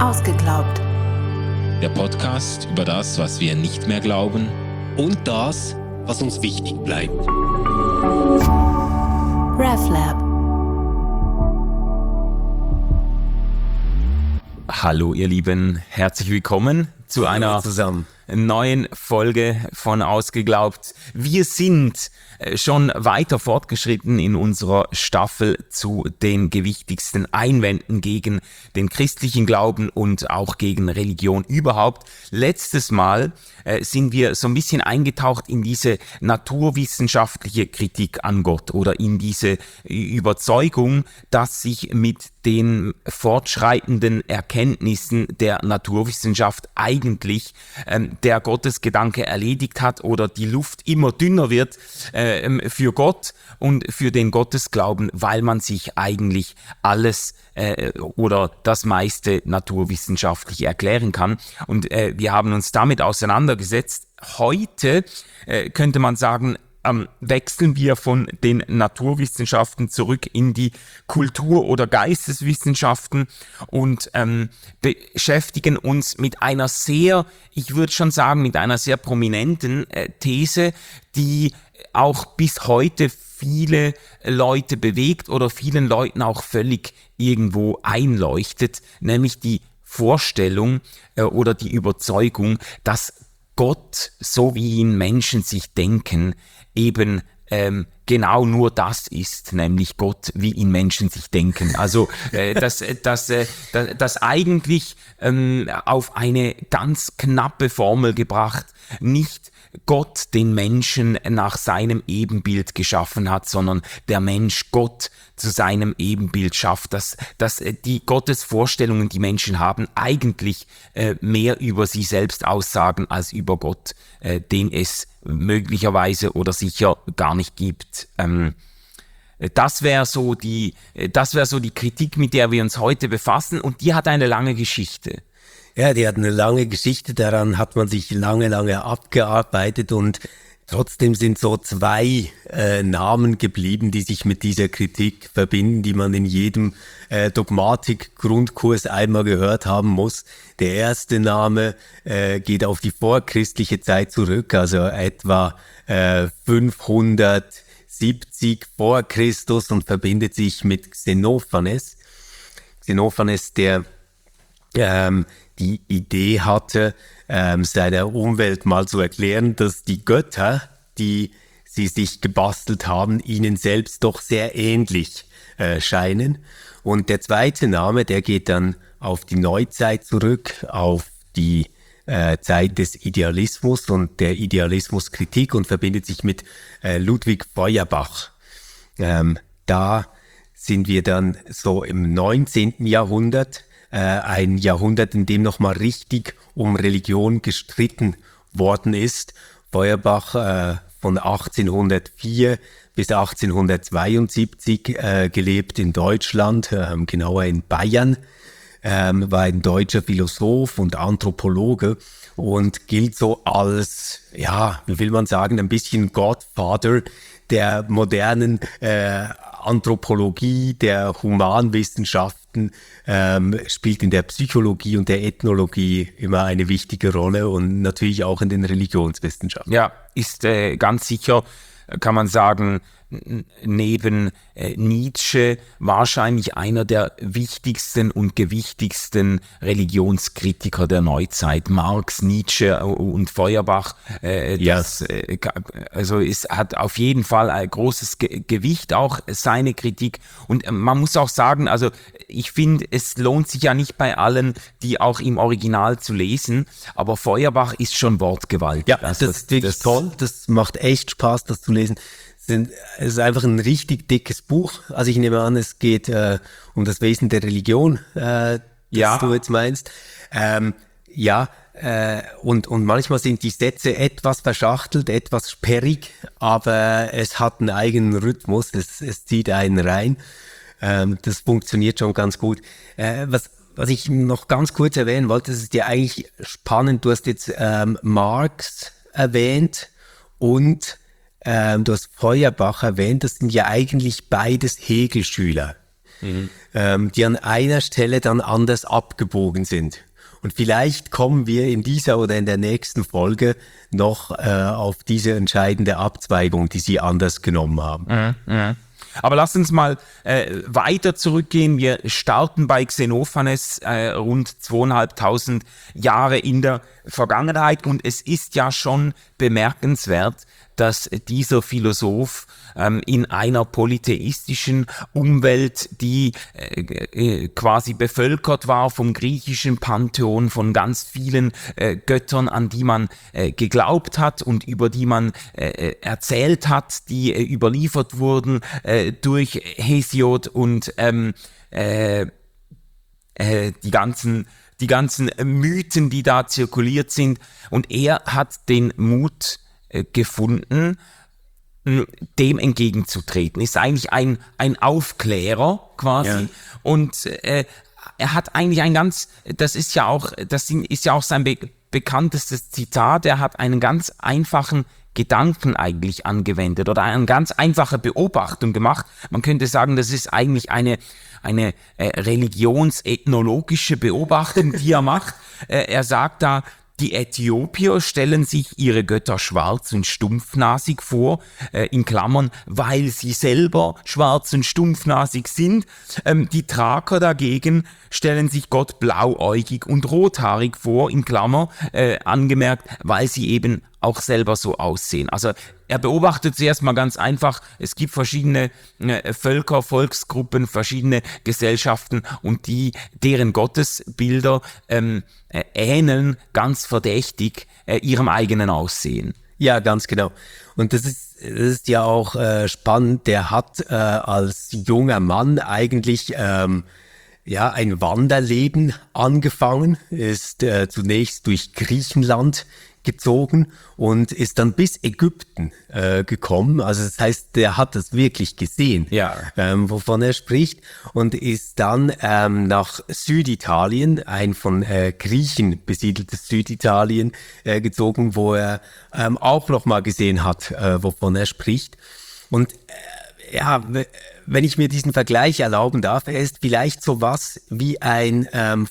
Ausgeglaubt. Der Podcast über das, was wir nicht mehr glauben und das, was uns wichtig bleibt. RefLab. Hallo ihr Lieben, herzlich willkommen zu einer neuen Folge von Ausgeglaubt. Wir sind schon weiter fortgeschritten in unserer Staffel zu den gewichtigsten Einwänden gegen den christlichen Glauben und auch gegen Religion überhaupt. Letztes Mal sind wir so ein bisschen eingetaucht in diese naturwissenschaftliche Kritik an Gott oder in diese Überzeugung, dass sich mit den fortschreitenden Erkenntnissen der Naturwissenschaft eigentlich der Gottesgedanke erledigt hat oder die Luft immer dünner wird für Gott und für den Gottesglauben, weil man sich eigentlich alles oder das meiste naturwissenschaftlich erklären kann. Und wir haben uns damit auseinandergesetzt. Heute könnte man sagen, wechseln wir von den Naturwissenschaften zurück in die Kultur- oder Geisteswissenschaften und beschäftigen uns mit einer sehr, ich würde schon sagen, mit einer sehr prominenten These, die auch bis heute viele Leute bewegt oder vielen Leuten auch völlig irgendwo einleuchtet, nämlich die Vorstellung oder die Überzeugung, dass Gott, so wie ihn Menschen sich denken, eben genau nur das ist, nämlich Gott, wie ihn Menschen sich denken. Also das eigentlich auf eine ganz knappe Formel gebracht, nicht Gott den Menschen nach seinem Ebenbild geschaffen hat, sondern der Mensch Gott zu seinem Ebenbild schafft, dass die Gottesvorstellungen, die Menschen haben, eigentlich mehr über sie selbst aussagen als über Gott, den es möglicherweise oder sicher gar nicht gibt. Das wäre so die Kritik, mit der wir uns heute befassen, und die hat eine lange Geschichte. Ja, die hat eine lange Geschichte, daran hat man sich lange abgearbeitet, und trotzdem sind so zwei Namen geblieben, die sich mit dieser Kritik verbinden, die man in jedem Dogmatik-Grundkurs einmal gehört haben muss. Der erste Name geht auf die vorchristliche Zeit zurück, also etwa 570 vor Christus, und verbindet sich mit Xenophanes. Xenophanes, der die Idee hatte, seiner Umwelt mal zu erklären, dass die Götter, die sie sich gebastelt haben, ihnen selbst doch sehr ähnlich scheinen. Und der zweite Name, der geht dann auf die Neuzeit zurück, auf die Zeit des Idealismus und der Idealismuskritik, und verbindet sich mit Ludwig Feuerbach. Da sind wir dann so im 19. Jahrhundert, ein Jahrhundert, in dem nochmal richtig um Religion gestritten worden ist. Feuerbach von 1804 bis 1872 gelebt in Deutschland, genauer in Bayern, war ein deutscher Philosoph und Anthropologe und gilt so als, ja, wie will man sagen, ein bisschen Godfather der modernen Anthropologie, der Humanwissenschaften, spielt in der Psychologie und der Ethnologie immer eine wichtige Rolle, und natürlich auch in den Religionswissenschaften. Ja, ist ganz sicher, kann man sagen, neben Nietzsche wahrscheinlich einer der wichtigsten und gewichtigsten Religionskritiker der Neuzeit. Marx, Nietzsche und Feuerbach, also es hat auf jeden Fall ein großes Gewicht, auch seine Kritik. Und man muss auch sagen, also ich finde, es lohnt sich ja nicht bei allen, die auch im Original zu lesen, aber Feuerbach ist schon wortgewaltig. Ja, also das ist wirklich toll, das macht echt Spaß, das zu lesen. Es ist einfach ein richtig dickes Buch. Also ich nehme an, es geht um das Wesen der Religion, das du jetzt meinst. Und manchmal sind die Sätze etwas verschachtelt, etwas sperrig, aber es hat einen eigenen Rhythmus, es zieht einen rein. Das funktioniert schon ganz gut. Was ich noch ganz kurz erwähnen wollte, das ist ja eigentlich spannend. Du hast jetzt Marx erwähnt und du hast Feuerbach erwähnt. Das sind ja eigentlich beides Hegel-Schüler. die an einer Stelle dann anders abgebogen sind. Und vielleicht kommen wir in dieser oder in der nächsten Folge noch auf diese entscheidende Abzweigung, die sie anders genommen haben. Aber lass uns mal weiter zurückgehen. Wir starten bei Xenophanes rund 2500 Jahre in der Vergangenheit. Und es ist ja schon bemerkenswert, dass dieser Philosoph in einer polytheistischen Umwelt, die quasi bevölkert war vom griechischen Pantheon, von ganz vielen Göttern, an die man geglaubt hat und über die man erzählt hat, die überliefert wurden durch Hesiod und die ganzen Mythen, die da zirkuliert sind. Und er hat den Mut gefunden, dem entgegenzutreten. Ist eigentlich ein Aufklärer quasi. Ja. Und er hat eigentlich das ist ja auch sein bekanntestes Zitat, er hat einen ganz einfachen Gedanken eigentlich angewendet oder eine ganz einfache Beobachtung gemacht. Man könnte sagen, das ist eigentlich eine religionsethnologische Beobachtung, die er macht. Er sagt da, die Äthiopier stellen sich ihre Götter schwarz und stumpfnasig vor, in Klammern, weil sie selber schwarz und stumpfnasig sind. Die Thraker dagegen stellen sich Gott blauäugig und rothaarig vor, in Klammer, angemerkt, weil sie eben auch selber so aussehen. Also er beobachtet zuerst mal ganz einfach, es gibt verschiedene Völker, Volksgruppen, verschiedene Gesellschaften und deren Gottesbilder ähneln ganz verdächtig ihrem eigenen Aussehen. Ja, ganz genau. Und das ist ja auch spannend. Der hat als junger Mann eigentlich ein Wanderleben angefangen, ist zunächst durch Griechenland gezogen und ist dann bis Ägypten gekommen. Also das heißt, der hat das wirklich gesehen, wovon er spricht, und ist dann nach Süditalien, ein von Griechen besiedeltes Süditalien, gezogen, wo er auch nochmal gesehen hat, wovon er spricht. Und wenn ich mir diesen Vergleich erlauben darf, er ist vielleicht sowas wie ein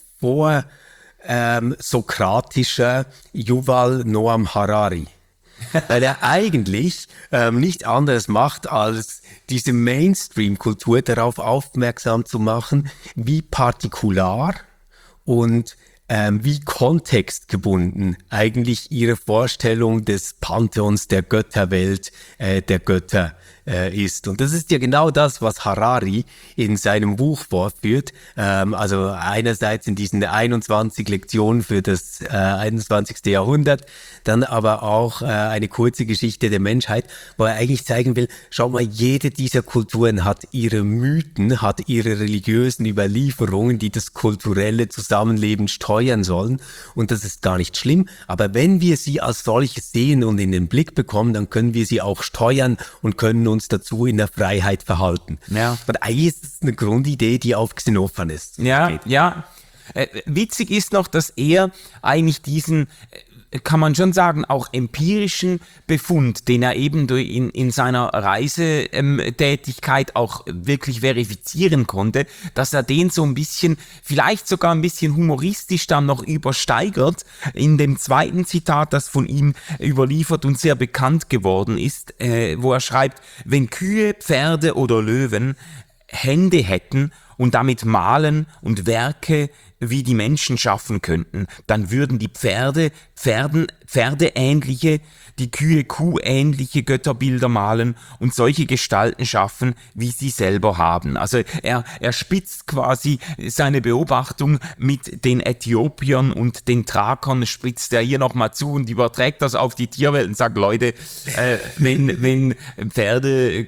sokratischer Yuval Noam Harari, weil er eigentlich nichts anderes macht, als diese Mainstream-Kultur darauf aufmerksam zu machen, wie partikular und wie kontextgebunden eigentlich ihre Vorstellung des Pantheons, der Götterwelt, der Götter ist. Und das ist ja genau das, was Harari in seinem Buch vorführt. Also einerseits in diesen 21 Lektionen für das 21. Jahrhundert, dann aber auch eine kurze Geschichte der Menschheit, wo er eigentlich zeigen will, schau mal, jede dieser Kulturen hat ihre Mythen, hat ihre religiösen Überlieferungen, die das kulturelle Zusammenleben steuern sollen. Und das ist gar nicht schlimm. Aber wenn wir sie als solche sehen und in den Blick bekommen, dann können wir sie auch steuern und können uns dazu in der Freiheit verhalten. Ja. Und eigentlich ist es eine Grundidee, die auf Xenophanes geht. Ja. Witzig ist noch, dass er eigentlich diesen, kann man schon sagen, auch empirischen Befund, den er eben in seiner Reisetätigkeit auch wirklich verifizieren konnte, dass er den so ein bisschen, vielleicht sogar ein bisschen humoristisch dann noch übersteigert in dem zweiten Zitat, das von ihm überliefert und sehr bekannt geworden ist, wo er schreibt, wenn Kühe, Pferde oder Löwen Hände hätten und damit malen und Werke wie die Menschen schaffen könnten, dann würden die Pferde ähnliche, die Kühe kuhähnliche Götterbilder malen und solche Gestalten schaffen, wie sie selber haben. Also er spitzt quasi seine Beobachtung mit den Äthiopiern und den Thrakern, spitzt er hier nochmal zu und überträgt das auf die Tierwelt und sagt, Leute, wenn Pferde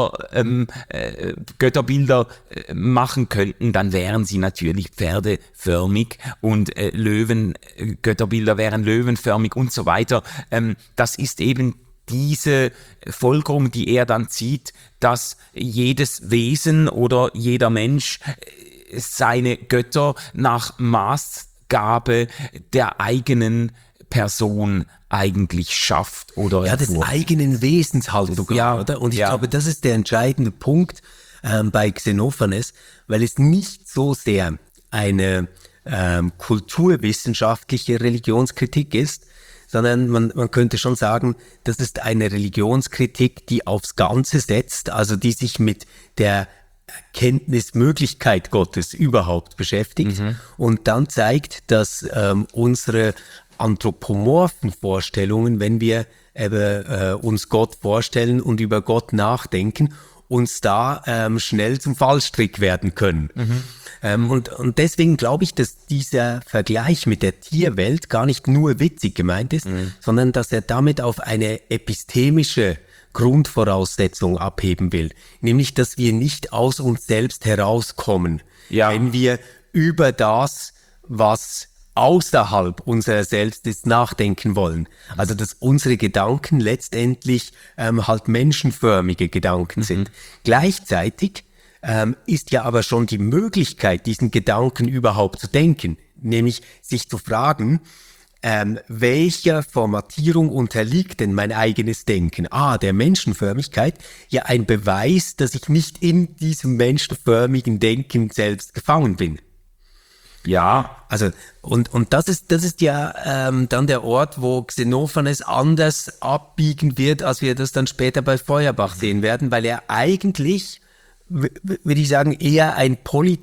Götterbilder machen könnten, dann wären sie natürlich pferdeförmig und Götterbilder wären löwenförmig und so weiter. Das ist eben diese Folgerung, die er dann zieht, dass jedes Wesen oder jeder Mensch seine Götter nach Maßgabe der eigenen Person eigentlich schafft oder des eigenen Wesens halt sogar, oder? Und ich glaube, das ist der entscheidende Punkt. bei Xenophanes, weil es nicht so sehr eine kulturwissenschaftliche Religionskritik ist, sondern man könnte schon sagen, das ist eine Religionskritik, die aufs Ganze setzt, also die sich mit der Erkenntnismöglichkeit Gottes überhaupt beschäftigt und dann zeigt, dass unsere anthropomorphen Vorstellungen, wenn wir uns Gott vorstellen und über Gott nachdenken, uns da schnell zum Fallstrick werden können. Und deswegen glaube ich, dass dieser Vergleich mit der Tierwelt gar nicht nur witzig gemeint ist, sondern dass er damit auf eine epistemische Grundvoraussetzung abheben will, nämlich, dass wir nicht aus uns selbst herauskommen, wenn wir über das, was außerhalb unserer selbst ist, nachdenken wollen. Also, dass unsere Gedanken letztendlich halt menschenförmige Gedanken sind. Gleichzeitig ist ja aber schon die Möglichkeit, diesen Gedanken überhaupt zu denken, nämlich sich zu fragen, welcher Formatierung unterliegt denn mein eigenes Denken? Der Menschenförmigkeit, ja ein Beweis, dass ich nicht in diesem menschenförmigen Denken selbst gefangen bin. Ja. Also, und das ist ja dann der Ort, wo Xenophanes anders abbiegen wird, als wir das dann später bei Feuerbach sehen werden, weil er eigentlich, würde ich sagen, eher ein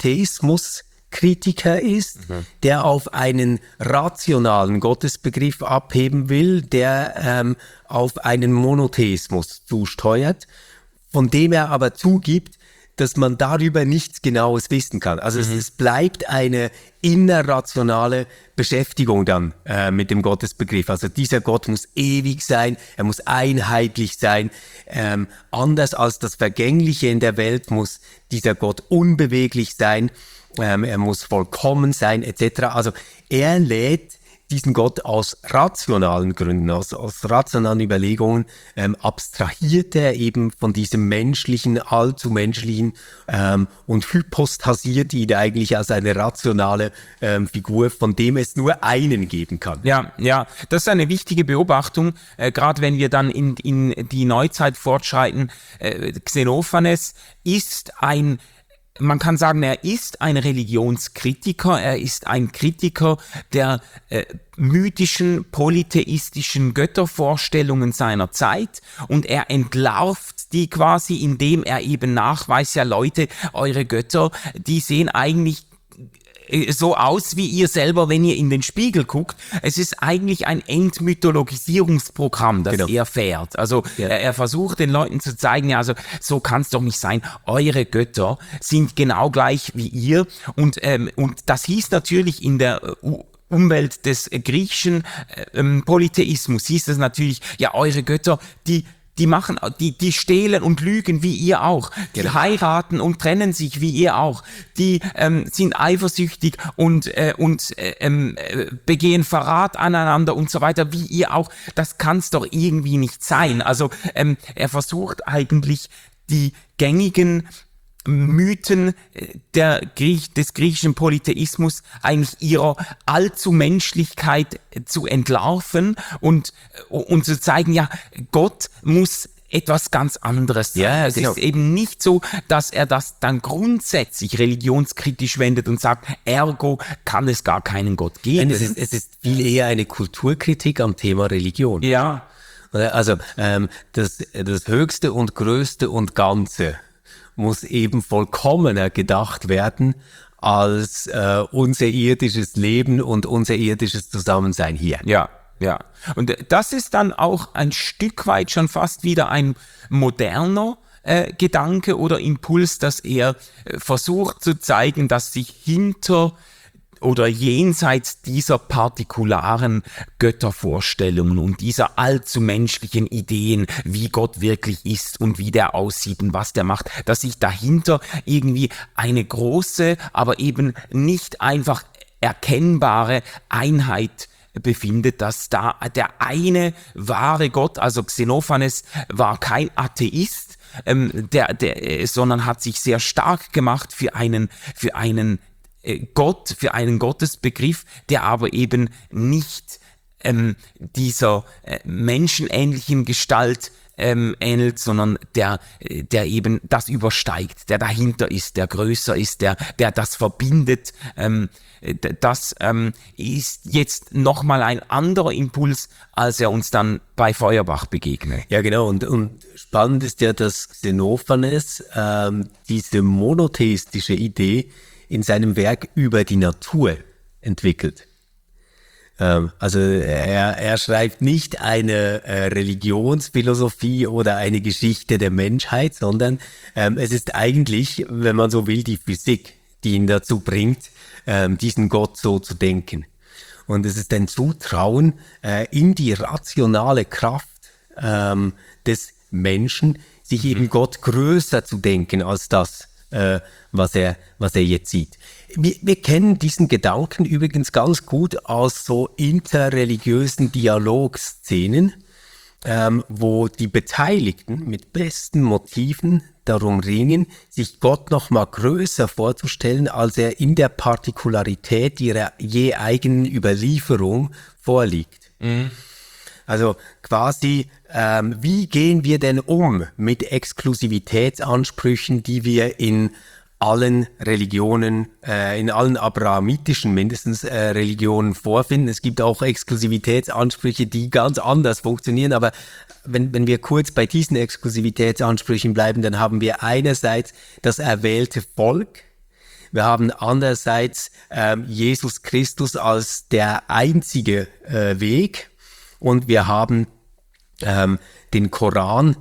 Polytheismus-Kritiker ist, der auf einen rationalen Gottesbegriff abheben will, der auf einen Monotheismus zusteuert, von dem er aber zugibt, dass man darüber nichts Genaues wissen kann. Also es bleibt eine innerrationale Beschäftigung dann mit dem Gottesbegriff. Also dieser Gott muss ewig sein, er muss einheitlich sein. Anders als das Vergängliche in der Welt muss dieser Gott unbeweglich sein, er muss vollkommen sein, etc. Also er lädt diesen Gott aus rationalen Gründen, aus rationalen Überlegungen, abstrahiert er eben von diesem menschlichen, allzu menschlichen und hypostasiert ihn eigentlich als eine rationale Figur, von dem es nur einen geben kann. Ja, das ist eine wichtige Beobachtung, gerade wenn wir dann in die Neuzeit fortschreiten. Xenophanes ist man kann sagen, er ist ein Religionskritiker, er ist ein Kritiker der mythischen, polytheistischen Göttervorstellungen seiner Zeit und er entlarvt die quasi, indem er eben nachweist, ja Leute, eure Götter, die sehen eigentlich so aus wie ihr selber, wenn ihr in den Spiegel guckt. Es ist eigentlich ein Entmythologisierungsprogramm, das er fährt. Also er versucht den Leuten zu zeigen, ja, also so kann es doch nicht sein. Eure Götter sind genau gleich wie ihr. Und das hieß natürlich in der Umwelt des griechischen Polytheismus, hieß es natürlich, ja, eure Götter, die stehlen und lügen wie ihr auch. Die heiraten und trennen sich wie ihr auch. Die sind eifersüchtig und begehen Verrat aneinander und so weiter wie ihr auch. Das kann's doch irgendwie nicht sein. Also er versucht eigentlich die gängigen Mythen des griechischen Polytheismus eigentlich ihrer Allzumenschlichkeit zu entlarven und zu zeigen, ja, Gott muss etwas ganz anderes sein. Ja, es ist eben nicht so, dass er das dann grundsätzlich religionskritisch wendet und sagt, ergo kann es gar keinen Gott geben. Es ist viel eher eine Kulturkritik am Thema Religion. Ja. Also das Höchste und Größte und Ganze muss eben vollkommener gedacht werden als unser irdisches Leben und unser irdisches Zusammensein hier. Ja. Und das ist dann auch ein Stück weit schon fast wieder ein moderner Gedanke oder Impuls, dass er versucht zu zeigen, dass sich hinter oder jenseits dieser partikularen Göttervorstellungen und dieser allzu menschlichen Ideen, wie Gott wirklich ist und wie der aussieht und was der macht, dass sich dahinter irgendwie eine große, aber eben nicht einfach erkennbare Einheit befindet, dass da der eine wahre Gott, also Xenophanes war kein Atheist, sondern hat sich sehr stark gemacht für einen Gott, für einen Gottesbegriff, der aber eben nicht dieser menschenähnlichen Gestalt ähnelt, sondern der eben das übersteigt, der dahinter ist, der größer ist, der das verbindet. Das ist jetzt nochmal ein anderer Impuls, als er uns dann bei Feuerbach begegnet. Ja, genau. Und spannend ist ja, dass Xenophanes diese monotheistische Idee in seinem Werk über die Natur entwickelt. Also er schreibt nicht eine Religionsphilosophie oder eine Geschichte der Menschheit, sondern es ist eigentlich, wenn man so will, die Physik, die ihn dazu bringt, diesen Gott so zu denken. Und es ist ein Zutrauen in die rationale Kraft des Menschen, sich eben Gott größer zu denken als das, was er jetzt sieht. Wir kennen diesen Gedanken übrigens ganz gut aus so interreligiösen Dialogszenen, wo die Beteiligten mit besten Motiven darum ringen, sich Gott noch mal größer vorzustellen, als er in der Partikularität ihrer je eigenen Überlieferung vorliegt. Mhm. Also quasi, wie gehen wir denn um mit Exklusivitätsansprüchen, die wir in allen Religionen, in allen abrahamitischen mindestens Religionen vorfinden. Es gibt auch Exklusivitätsansprüche, die ganz anders funktionieren, aber wenn wir kurz bei diesen Exklusivitätsansprüchen bleiben, dann haben wir einerseits das erwählte Volk, wir haben andererseits Jesus Christus als der einzige Weg und wir haben den Koran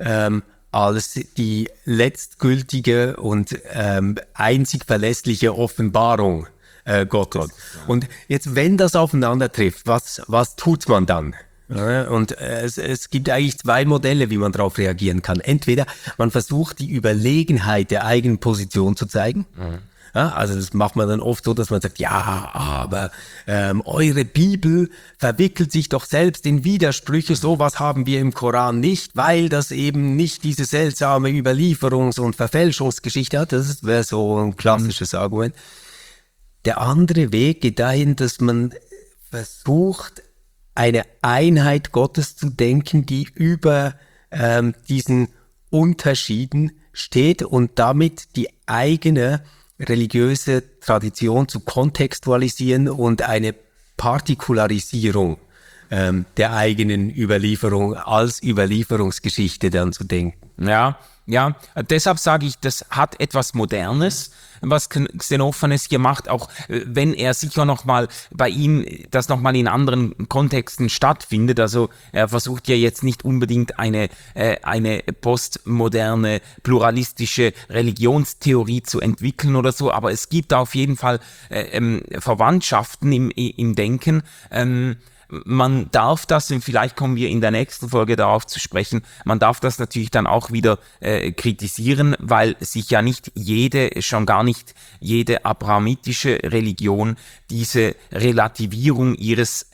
als die letztgültige und einzig verlässliche Offenbarung Gottes. Und jetzt, wenn das aufeinander trifft, was tut man dann? Und es gibt eigentlich zwei Modelle, wie man darauf reagieren kann. Entweder man versucht, die Überlegenheit der eigenen Position zu zeigen. Mhm. Ja, also das macht man dann oft so, dass man sagt, ja, aber eure Bibel verwickelt sich doch selbst in Widersprüche, sowas haben wir im Koran nicht, weil das eben nicht diese seltsame Überlieferungs- und Verfälschungsgeschichte hat. Das wäre so ein klassisches Argument. Der andere Weg geht dahin, dass man versucht, eine Einheit Gottes zu denken, die über diesen Unterschieden steht und damit die eigene religiöse Tradition zu kontextualisieren und eine Partikularisierung der eigenen Überlieferung als Überlieferungsgeschichte dann zu denken. Ja, deshalb sage ich, das hat etwas Modernes, was Xenophanes hier macht, auch wenn er sicher nochmal bei ihm das nochmal in anderen Kontexten stattfindet. Also er versucht ja jetzt nicht unbedingt eine postmoderne, pluralistische Religionstheorie zu entwickeln oder so, aber es gibt da auf jeden Fall Verwandtschaften im Denken. Man darf das, und vielleicht kommen wir in der nächsten Folge darauf zu sprechen, man darf das natürlich dann auch wieder kritisieren, weil sich ja nicht schon gar nicht jede abrahamitische Religion diese Relativierung ihres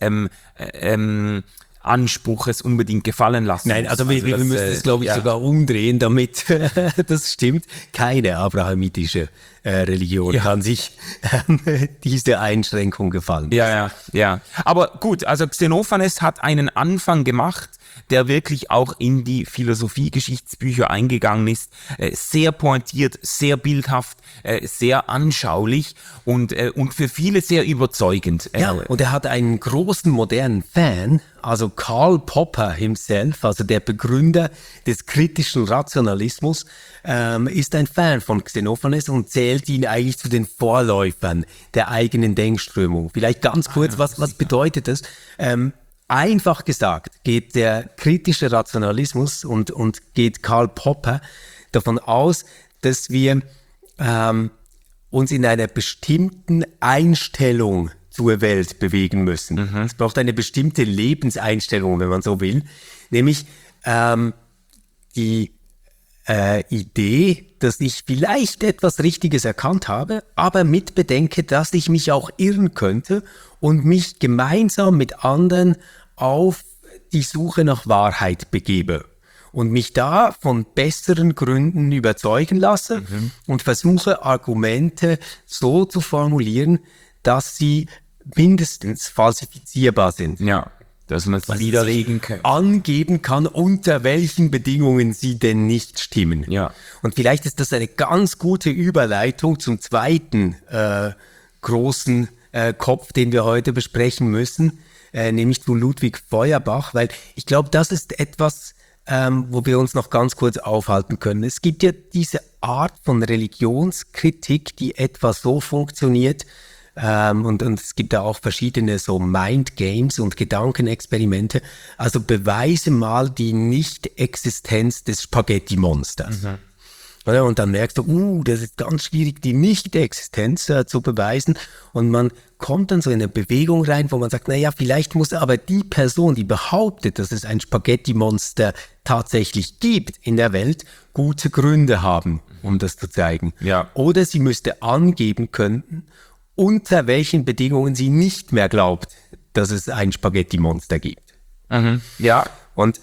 Anspruches unbedingt gefallen lassen. Nein, also wir müssen es, glaube ich, sogar umdrehen, damit das stimmt. Keine abrahamitische Religion kann sich diese Einschränkung gefallen. Ja. Aber gut, also Xenophanes hat einen Anfang gemacht, der wirklich auch in die Philosophie-Geschichtsbücher eingegangen ist. Sehr pointiert, sehr bildhaft, sehr anschaulich und für viele sehr überzeugend. Ja, und er hat einen großen modernen Fan, also Karl Popper himself, also der Begründer des kritischen Rationalismus, ist ein Fan von Xenophanes und zählt ihn eigentlich zu den Vorläufern der eigenen Denkströmung. Vielleicht ganz kurz, was bedeutet das? Einfach gesagt geht der kritische Rationalismus und geht Karl Popper davon aus, dass wir uns in einer bestimmten Einstellung zur Welt bewegen müssen. Es braucht eine bestimmte Lebenseinstellung, wenn man so will, nämlich die Idee, dass ich vielleicht etwas Richtiges erkannt habe, aber mitbedenke, dass ich mich auch irren könnte und mich gemeinsam mit anderen auf die Suche nach Wahrheit begebe und mich da von besseren Gründen überzeugen lasse und versuche, Argumente so zu formulieren, dass sie mindestens falsifizierbar sind. Ja. dass man es widerlegen kann. Angeben kann, unter welchen Bedingungen sie denn nicht stimmen. Ja. Und vielleicht ist das eine ganz gute Überleitung zum zweiten großen Kopf, den wir heute besprechen müssen, nämlich zu Ludwig Feuerbach, weil ich glaube, das ist etwas, wo wir uns noch ganz kurz aufhalten können. Es gibt ja diese Art von Religionskritik, die etwa so funktioniert, und es gibt da auch verschiedene so Mind Games und Gedankenexperimente. Also beweise mal die Nicht-Existenz des Spaghetti-Monsters. Mhm. Und dann merkst du, das ist ganz schwierig, die Nicht-Existenz zu beweisen. Und man kommt dann so in eine Bewegung rein, wo man sagt, naja, vielleicht muss aber die Person, die behauptet, dass es ein Spaghetti-Monster tatsächlich gibt in der Welt, gute Gründe haben, um das zu zeigen. Ja. Oder sie müsste angeben können, unter welchen Bedingungen sie nicht mehr glaubt, dass es ein Spaghetti-Monster gibt. Mhm. Ja. Und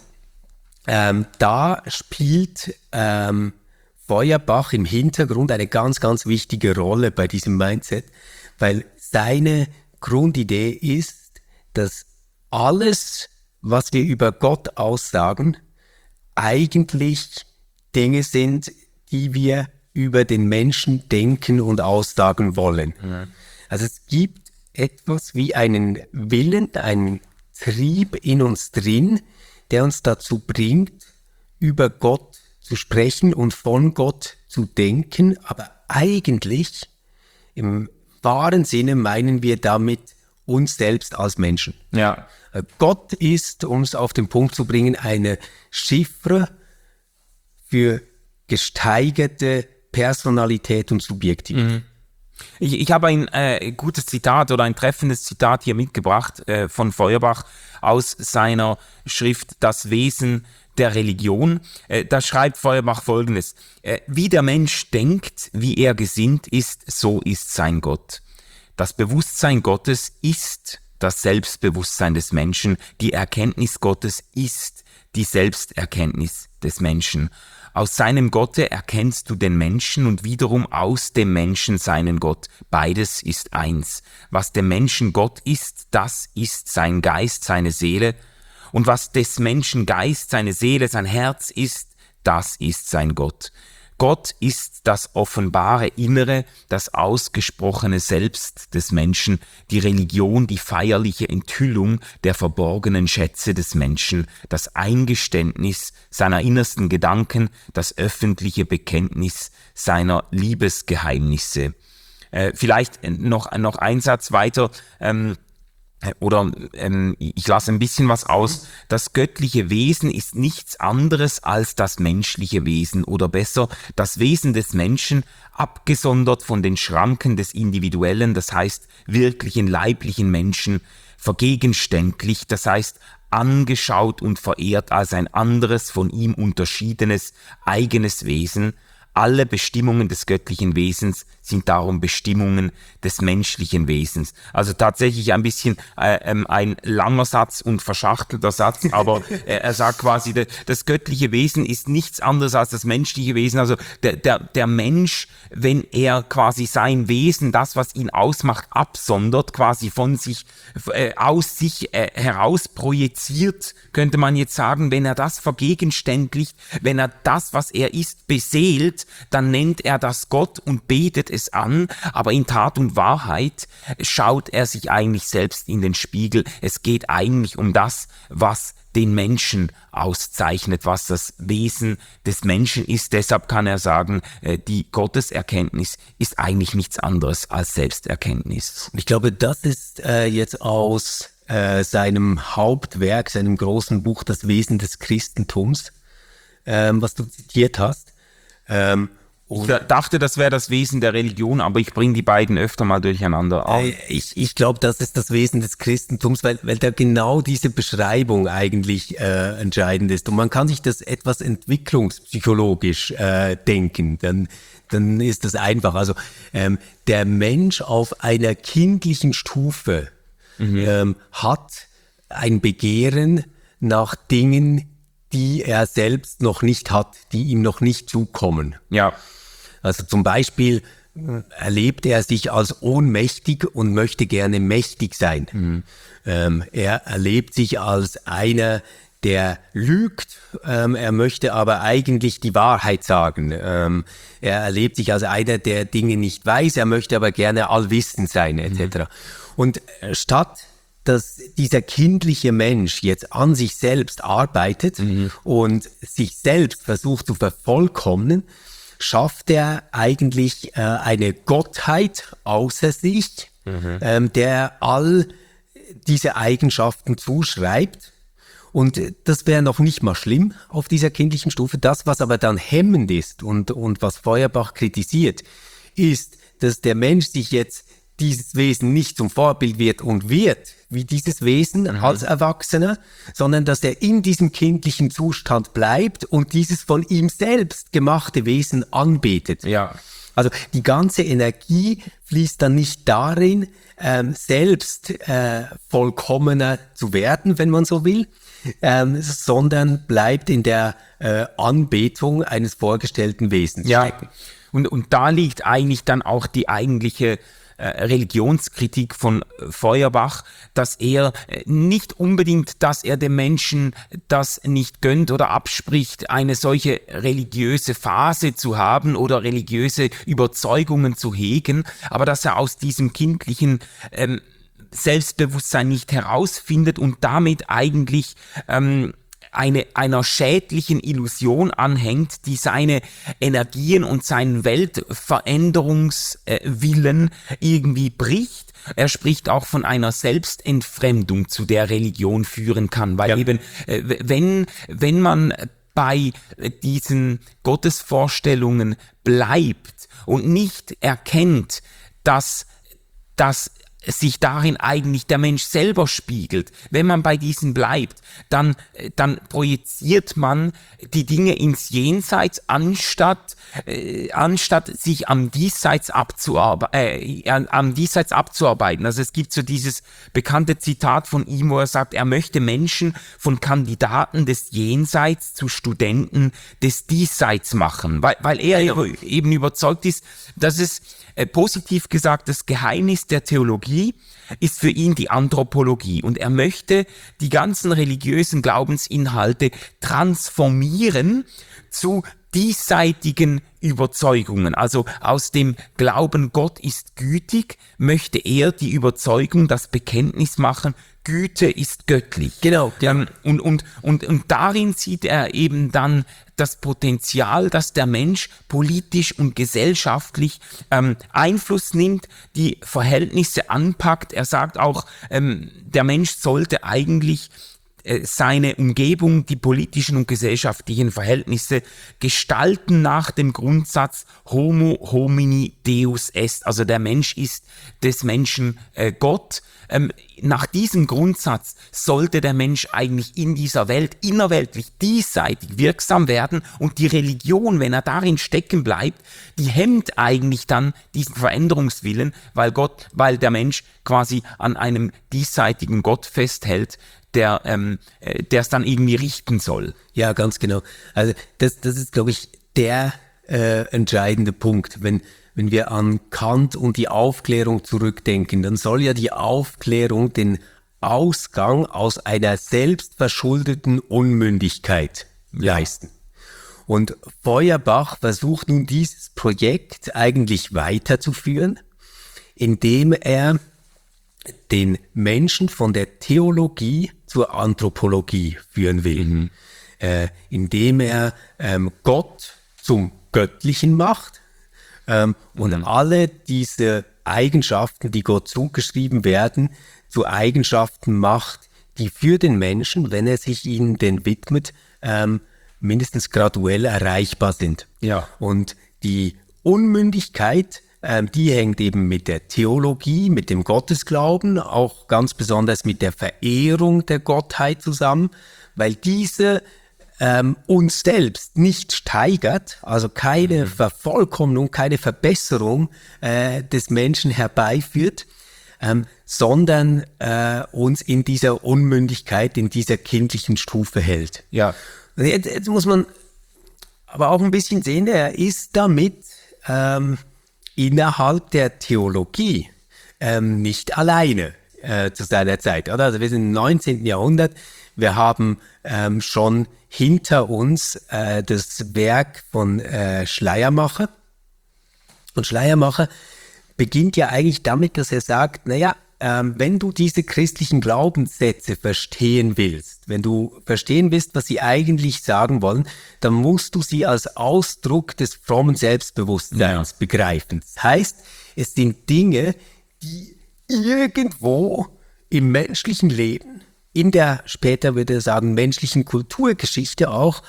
da spielt Feuerbach im Hintergrund eine ganz, ganz wichtige Rolle bei diesem Mindset, weil seine Grundidee ist, dass alles, was wir über Gott aussagen, eigentlich Dinge sind, die wir über den Menschen denken und aussagen wollen. Mhm. Also es gibt etwas wie einen Willen, einen Trieb in uns drin, der uns dazu bringt, über Gott zu sprechen und von Gott zu denken, aber eigentlich im wahren Sinne meinen wir damit uns selbst als Menschen. Ja. Gott ist, um es auf den Punkt zu bringen, eine Chiffre für gesteigerte Personalität und Subjektivität. Mhm. Ich habe ein gutes Zitat oder ein treffendes Zitat hier mitgebracht von Feuerbach aus seiner Schrift Das Wesen der Religion. Da schreibt Feuerbach Folgendes: Wie der Mensch denkt, wie er gesinnt ist, so ist sein Gott. Das Bewusstsein Gottes ist das Selbstbewusstsein des Menschen. Die Erkenntnis Gottes ist die Selbsterkenntnis des Menschen. Aus seinem Gotte erkennst du den Menschen und wiederum aus dem Menschen seinen Gott. Beides ist eins. Was dem Menschen Gott ist, das ist sein Geist, seine Seele. Und was des Menschen Geist, seine Seele, sein Herz ist, das ist sein Gott. Gott ist das offenbare Innere, das ausgesprochene Selbst des Menschen, die Religion, die feierliche Enthüllung der verborgenen Schätze des Menschen, das Eingeständnis seiner innersten Gedanken, das öffentliche Bekenntnis seiner Liebesgeheimnisse. Vielleicht noch ein Satz weiter, ich lasse ein bisschen was aus. Das göttliche Wesen ist nichts anderes als das menschliche Wesen oder besser das Wesen des Menschen, abgesondert von den Schranken des individuellen, das heißt wirklichen leiblichen Menschen, vergegenständlich, das heißt angeschaut und verehrt als ein anderes, von ihm unterschiedenes, eigenes Wesen. Alle Bestimmungen des göttlichen Wesens sind darum Bestimmungen des menschlichen Wesens. Also tatsächlich ein bisschen ein langer Satz und verschachtelter Satz, aber er sagt quasi, das göttliche Wesen ist nichts anderes als das menschliche Wesen. Also der Mensch, wenn er quasi sein Wesen, das, was ihn ausmacht, absondert, quasi von sich, aus sich heraus projiziert, könnte man jetzt sagen, wenn er das vergegenständlicht, wenn er das, was er ist, beseelt, dann nennt er das Gott und betet es an, aber in Tat und Wahrheit schaut er sich eigentlich selbst in den Spiegel. Es geht eigentlich um das, was den Menschen auszeichnet, was das Wesen des Menschen ist. Deshalb kann er sagen, die Gotteserkenntnis ist eigentlich nichts anderes als Selbsterkenntnis. Ich glaube, das ist jetzt aus seinem Hauptwerk, seinem großen Buch Das Wesen des Christentums, was du zitiert hast. Ich dachte, das wäre das Wesen der Religion, aber ich bringe die beiden öfter mal durcheinander. Ich glaube, das ist das Wesen des Christentums, weil da genau diese Beschreibung eigentlich entscheidend ist. Und man kann sich das etwas entwicklungspsychologisch denken, dann ist das einfach. Also der Mensch auf einer kindlichen Stufe hat ein Begehren nach Dingen, die er selbst noch nicht hat, die ihm noch nicht zukommen. Ja. Also zum Beispiel, erlebt er sich als ohnmächtig und möchte gerne mächtig sein. Er erlebt sich als einer, der lügt, er möchte aber eigentlich die Wahrheit sagen. Er erlebt sich als einer, der Dinge nicht weiß, er möchte aber gerne allwissend sein, etc. Und statt dass dieser kindliche Mensch jetzt an sich selbst arbeitet und sich selbst versucht zu vervollkommnen, schafft er eigentlich eine Gottheit außer sich, der all diese Eigenschaften zuschreibt. Und das wäre noch nicht mal schlimm auf dieser kindlichen Stufe. Das, was aber dann hemmend ist und was Feuerbach kritisiert, ist, dass der Mensch sich jetzt dieses Wesen nicht zum Vorbild wird wie dieses Wesen als Erwachsener, sondern dass er in diesem kindlichen Zustand bleibt und dieses von ihm selbst gemachte Wesen anbetet. Ja. Also die ganze Energie fließt dann nicht darin, selbst vollkommener zu werden, wenn man so will, sondern bleibt in der Anbetung eines vorgestellten Wesens stecken. Und da liegt eigentlich dann auch die eigentliche Religionskritik von Feuerbach, dass er nicht unbedingt, dass er dem Menschen das nicht gönnt oder abspricht, eine solche religiöse Phase zu haben oder religiöse Überzeugungen zu hegen, aber dass er aus diesem kindlichen Selbstbewusstsein nicht herausfindet und damit eigentlich einer schädlichen Illusion anhängt, die seine Energien und seinen Weltveränderungswillen irgendwie bricht. Er spricht auch von einer Selbstentfremdung, zu der Religion führen kann, weil eben, wenn man bei diesen Gottesvorstellungen bleibt und nicht erkennt, dass sich darin eigentlich der Mensch selber spiegelt. Wenn man bei diesen bleibt, dann projiziert man die Dinge ins Jenseits, anstatt sich am Diesseits abzuarbeiten. Also es gibt so dieses bekannte Zitat von ihm, wo er sagt, er möchte Menschen von Kandidaten des Jenseits zu Studenten des Diesseits machen, weil er eben überzeugt ist, dass es positiv gesagt, das Geheimnis der Theologie ist für ihn die Anthropologie und er möchte die ganzen religiösen Glaubensinhalte transformieren zu diesseitigen Überzeugungen. Also aus dem Glauben, Gott ist gütig, möchte er die Überzeugung, das Bekenntnis machen, Güte ist göttlich. Genau. Und darin sieht er eben dann das Potenzial, dass der Mensch politisch und gesellschaftlich Einfluss nimmt, die Verhältnisse anpackt. Er sagt auch, der Mensch sollte eigentlich seine Umgebung, die politischen und gesellschaftlichen Verhältnisse gestalten nach dem Grundsatz Homo homini Deus est, also der Mensch ist des Menschen Gott. Nach diesem Grundsatz sollte der Mensch eigentlich in dieser Welt innerweltlich diesseitig wirksam werden und die Religion, wenn er darin stecken bleibt, die hemmt eigentlich dann diesen Veränderungswillen, weil der Mensch quasi an einem diesseitigen Gott festhält, der es dann irgendwie richten soll. Ja, ganz genau. Also das ist, glaube ich, der entscheidende Punkt. Wenn wir an Kant und die Aufklärung zurückdenken, dann soll ja die Aufklärung den Ausgang aus einer selbstverschuldeten Unmündigkeit leisten. Und Feuerbach versucht nun dieses Projekt eigentlich weiterzuführen, indem er den Menschen von der Theologie zur Anthropologie führen will, indem er Gott zum Göttlichen macht und alle diese Eigenschaften, die Gott zugeschrieben werden, zu Eigenschaften macht, die für den Menschen, wenn er sich ihnen denn widmet, mindestens graduell erreichbar sind. Ja. Und die Unmündigkeit, die hängt eben mit der Theologie, mit dem Gottesglauben, auch ganz besonders mit der Verehrung der Gottheit zusammen, weil diese uns selbst nicht steigert, also keine Vervollkommnung, keine Verbesserung des Menschen herbeiführt, sondern uns in dieser Unmündigkeit, in dieser kindlichen Stufe hält. Ja. Jetzt muss man aber auch ein bisschen sehen, er ist damit innerhalb der Theologie nicht alleine zu seiner Zeit, oder? Also wir sind im 19. Jahrhundert, wir haben schon hinter uns das Werk von Schleiermacher. Und Schleiermacher beginnt ja eigentlich damit, dass er sagt, naja, wenn du diese christlichen Glaubenssätze verstehen willst, wenn du verstehen willst, was sie eigentlich sagen wollen, dann musst du sie als Ausdruck des frommen Selbstbewusstseins begreifen. Das heißt, es sind Dinge, die irgendwo im menschlichen Leben, in der, später würde er sagen, menschlichen Kulturgeschichte auch,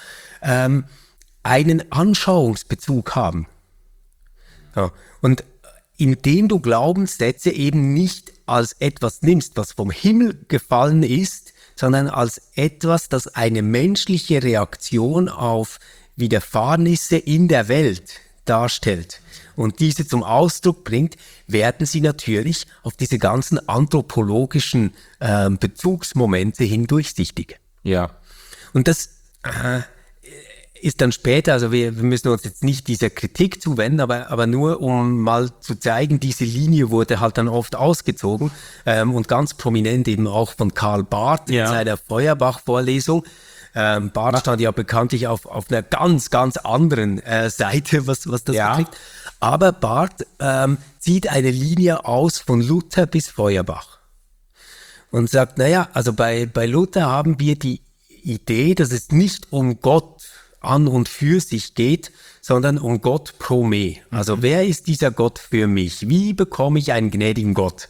einen Anschauungsbezug haben. Ja. Und indem du Glaubenssätze eben nicht als etwas nimmst, was vom Himmel gefallen ist, sondern als etwas, das eine menschliche Reaktion auf Widerfahrnisse in der Welt darstellt und diese zum Ausdruck bringt, werden sie natürlich auf diese ganzen anthropologischen Bezugsmomente hin durchsichtig. Ja. Und das ist dann später, also wir müssen uns jetzt nicht dieser Kritik zuwenden, aber nur um mal zu zeigen, diese Linie wurde halt dann oft ausgezogen und ganz prominent eben auch von Karl Barth in seiner Feuerbach-Vorlesung. Barth stand ja bekanntlich auf einer ganz, ganz anderen Seite, was das betrifft. Aber Barth zieht eine Linie aus von Luther bis Feuerbach und sagt, naja, also bei Luther haben wir die Idee, dass es nicht um Gott an und für sich geht, sondern um Gott pro me. Also wer ist dieser Gott für mich? Wie bekomme ich einen gnädigen Gott?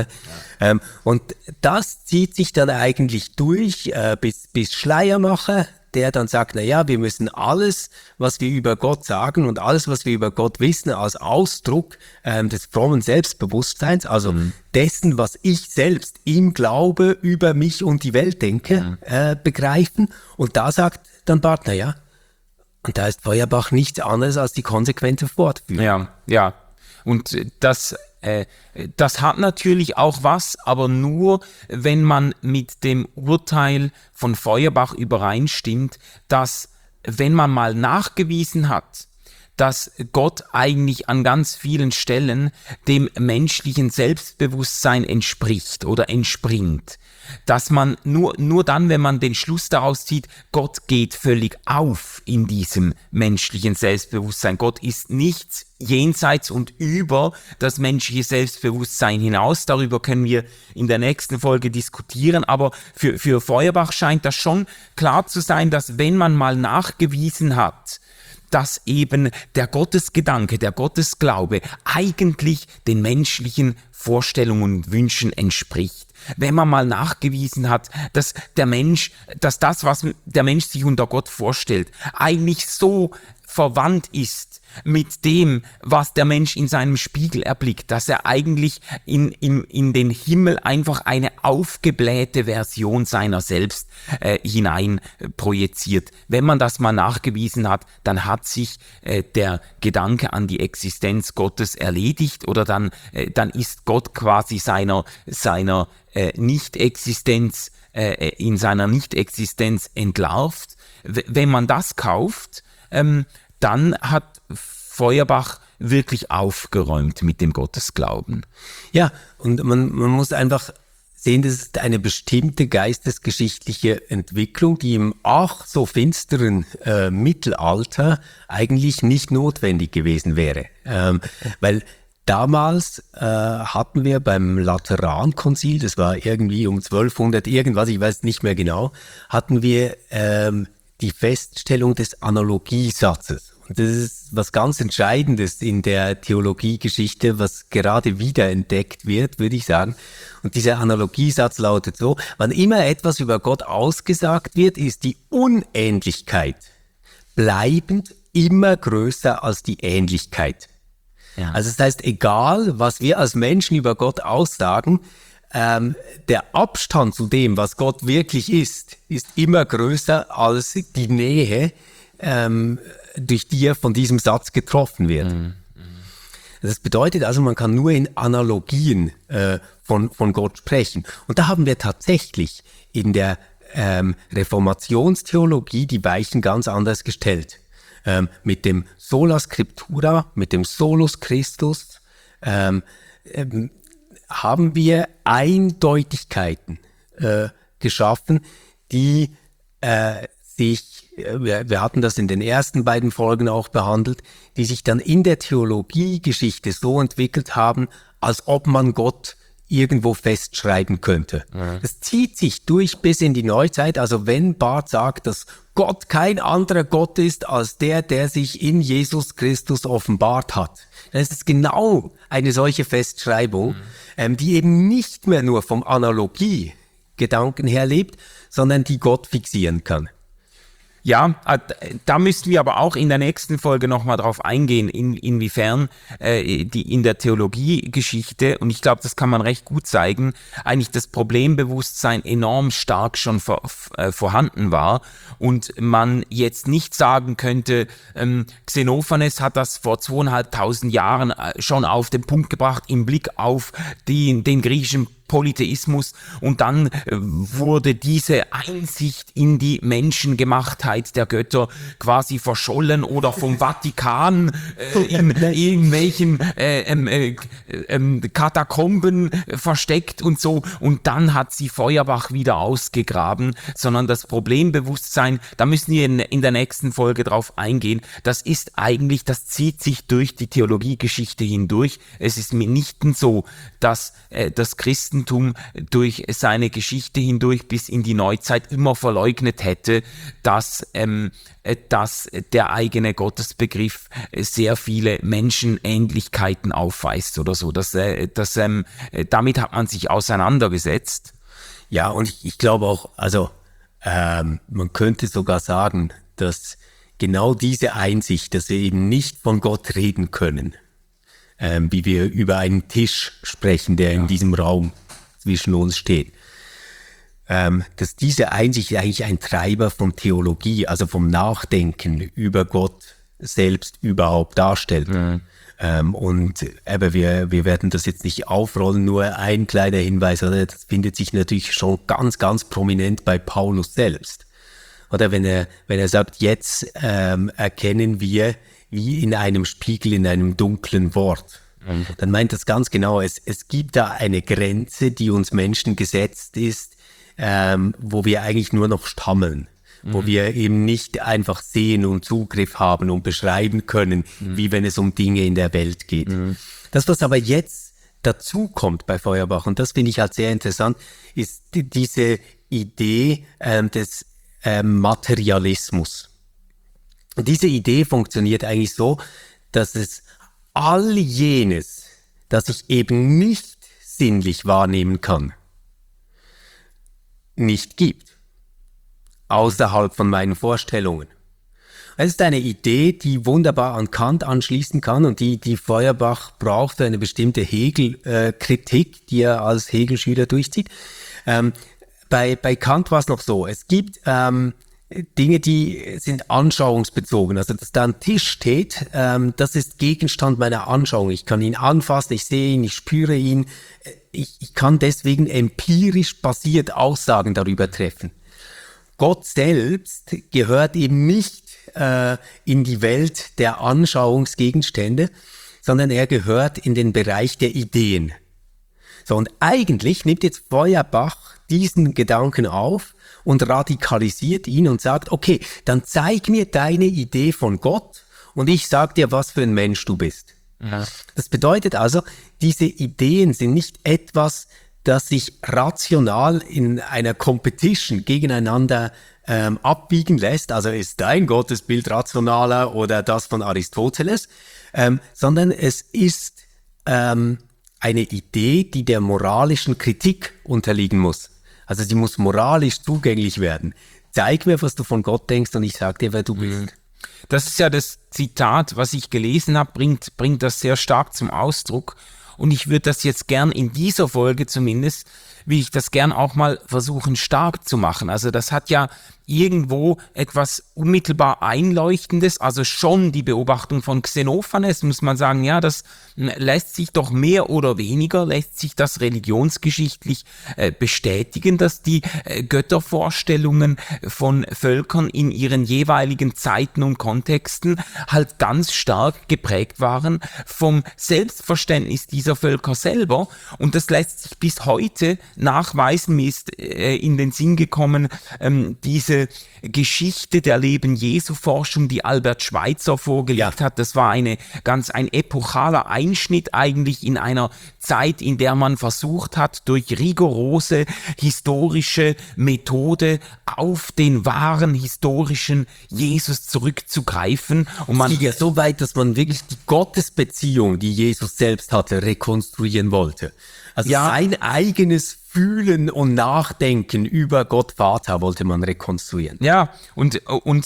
Und das zieht sich dann eigentlich durch bis Schleiermacher, der dann sagt, naja, wir müssen alles, was wir über Gott sagen und alles, was wir über Gott wissen, als Ausdruck des frommen Selbstbewusstseins, also dessen, was ich selbst im Glaube über mich und die Welt denke, begreifen. Und da sagt dann Barth, naja, und da ist Feuerbach nichts anderes als die konsequente Fortführung. Ja. Und das hat natürlich auch was, aber nur, wenn man mit dem Urteil von Feuerbach übereinstimmt, dass, wenn man mal nachgewiesen hat, dass Gott eigentlich an ganz vielen Stellen dem menschlichen Selbstbewusstsein entspricht oder entspringt, dass man nur dann, wenn man den Schluss daraus zieht, Gott geht völlig auf in diesem menschlichen Selbstbewusstsein. Gott ist nichts jenseits und über das menschliche Selbstbewusstsein hinaus. Darüber können wir in der nächsten Folge diskutieren. Aber für Feuerbach scheint das schon klar zu sein, dass wenn man mal nachgewiesen hat, dass eben der Gottesgedanke, der Gottesglaube eigentlich den menschlichen Vorstellungen und Wünschen entspricht. Wenn man mal nachgewiesen hat, dass das, was der Mensch sich unter Gott vorstellt, eigentlich so verwandt ist mit dem, was der Mensch in seinem Spiegel erblickt, dass er eigentlich in den Himmel einfach eine aufgeblähte Version seiner selbst hinein projiziert. Wenn man das mal nachgewiesen hat, dann hat sich der Gedanke an die Existenz Gottes erledigt oder dann ist Gott quasi seiner Nicht-Existenz in seiner Nicht-Existenz entlarvt. Wenn man das kauft, dann hat Feuerbach wirklich aufgeräumt mit dem Gottesglauben. Ja, und man muss einfach sehen, das ist eine bestimmte geistesgeschichtliche Entwicklung, die im ach so finsteren Mittelalter eigentlich nicht notwendig gewesen wäre. Weil damals hatten wir beim Laterankonzil, das war irgendwie um 1200 irgendwas, ich weiß nicht mehr genau, hatten wir die Feststellung des Analogiesatzes. Und das ist was ganz Entscheidendes in der Theologiegeschichte, was gerade wiederentdeckt wird, würde ich sagen. Und dieser Analogiesatz lautet so: Wann immer etwas über Gott ausgesagt wird, ist die Unähnlichkeit bleibend immer größer als die Ähnlichkeit. Ja. Also das heißt, egal, was wir als Menschen über Gott aussagen, der Abstand zu dem, was Gott wirklich ist immer größer als die Nähe, durch die er von diesem Satz getroffen wird. Das bedeutet also, man kann nur in Analogien von Gott sprechen. Und da haben wir tatsächlich in der Reformationstheologie die Weichen ganz anders gestellt. Mit dem Sola Scriptura, mit dem Solus Christus, haben wir Eindeutigkeiten geschaffen, die wir hatten das in den ersten beiden Folgen auch behandelt, die sich dann in der Theologiegeschichte so entwickelt haben, als ob man Gott irgendwo festschreiben könnte. Ja. Das zieht sich durch bis in die Neuzeit. Also wenn Barth sagt, dass Gott kein anderer Gott ist als der sich in Jesus Christus offenbart hat, dann ist es genau eine solche Festschreibung, die eben nicht mehr nur vom Analogie-Gedanken her lebt, sondern die Gott fixieren kann. Ja, da müssten wir aber auch in der nächsten Folge nochmal drauf eingehen, inwiefern die in der Theologiegeschichte, und ich glaube, das kann man recht gut zeigen, eigentlich das Problembewusstsein enorm stark schon vorhanden war und man jetzt nicht sagen könnte, Xenophanes hat das vor 2500 Jahren schon auf den Punkt gebracht im Blick auf den griechischen Polytheismus, und dann wurde diese Einsicht in die Menschengemachtheit der Götter quasi verschollen oder vom Vatikan in irgendwelchen Katakomben versteckt und so, und dann hat sie Feuerbach wieder ausgegraben, sondern das Problembewusstsein, da müssen wir in der nächsten Folge drauf eingehen, das zieht sich durch die Theologiegeschichte hindurch. Es ist mitnichten so, dass das Christentum durch seine Geschichte hindurch bis in die Neuzeit immer verleugnet hätte, dass der eigene Gottesbegriff sehr viele Menschenähnlichkeiten aufweist oder so. Damit hat man sich auseinandergesetzt. Ja, und ich glaube auch, man könnte sogar sagen, dass genau diese Einsicht, dass wir eben nicht von Gott reden können, wie wir über einen Tisch sprechen, der in diesem Raum zwischen uns steht, dass diese Einsicht eigentlich ein Treiber von Theologie, also vom Nachdenken über Gott selbst überhaupt darstellt. Mhm. Wir werden das jetzt nicht aufrollen, nur ein kleiner Hinweis, das findet sich natürlich schon ganz, ganz prominent bei Paulus selbst. Oder wenn er sagt, jetzt erkennen wir wie in einem Spiegel, in einem dunklen Wort. Dann meint das ganz genau, es gibt da eine Grenze, die uns Menschen gesetzt ist, wo wir eigentlich nur noch stammeln, wo wir eben nicht einfach sehen und Zugriff haben und beschreiben können, wie wenn es um Dinge in der Welt geht. Das, was aber jetzt dazu kommt bei Feuerbach, und das finde ich halt sehr interessant, ist diese Idee des Materialismus. Und diese Idee funktioniert eigentlich so, dass es all jenes, das ich eben nicht sinnlich wahrnehmen kann, nicht gibt. Außerhalb von meinen Vorstellungen. Es ist eine Idee, die wunderbar an Kant anschließen kann und die Feuerbach braucht für eine bestimmte Hegel-Kritik, die er als Hegel-Schüler durchzieht. Bei Kant war es noch so, es gibt Dinge, die sind anschauungsbezogen. Also, dass da ein Tisch steht, das ist Gegenstand meiner Anschauung. Ich kann ihn anfassen, ich sehe ihn, ich spüre ihn. Ich kann deswegen empirisch basiert Aussagen darüber treffen. Gott selbst gehört eben nicht in die Welt der Anschauungsgegenstände, sondern er gehört in den Bereich der Ideen. So, und eigentlich nimmt jetzt Feuerbach diesen Gedanken auf und radikalisiert ihn und sagt, okay, dann zeig mir deine Idee von Gott und ich sag dir, was für ein Mensch du bist. Ja. Das bedeutet also, diese Ideen sind nicht etwas, das sich rational in einer Competition gegeneinander abbiegen lässt, also ist dein Gottesbild rationaler oder das von Aristoteles, sondern es ist eine Idee, die der moralischen Kritik unterliegen muss. Also sie muss moralisch zugänglich werden. Zeig mir, was du von Gott denkst und ich sag dir, wer du bist. Das ist ja das Zitat, was ich gelesen habe, bringt das sehr stark zum Ausdruck. Und ich würde das jetzt gern in dieser Folge zumindest, will ich das gern auch mal versuchen stark zu machen. Also das hat ja irgendwo etwas unmittelbar Einleuchtendes, also schon die Beobachtung von Xenophanes, muss man sagen, ja, das lässt sich doch mehr oder weniger, lässt sich das religionsgeschichtlich bestätigen, dass die Göttervorstellungen von Völkern in ihren jeweiligen Zeiten und Kontexten halt ganz stark geprägt waren vom Selbstverständnis dieser Völker selber, und das lässt sich bis heute nachweisen. Mir ist in den Sinn gekommen, diese Geschichte der Leben-Jesu-Forschung, die Albert Schweitzer vorgelegt hat. Das war ein epochaler Einschnitt eigentlich in einer Zeit, in der man versucht hat, durch rigorose historische Methode auf den wahren historischen Jesus zurückzugreifen. Und man ging ja so weit, dass man wirklich die Gottesbeziehung, die Jesus selbst hatte, rekonstruieren wollte. Also sein eigenes Fühlen und Nachdenken über Gott Vater wollte man rekonstruieren. Ja, und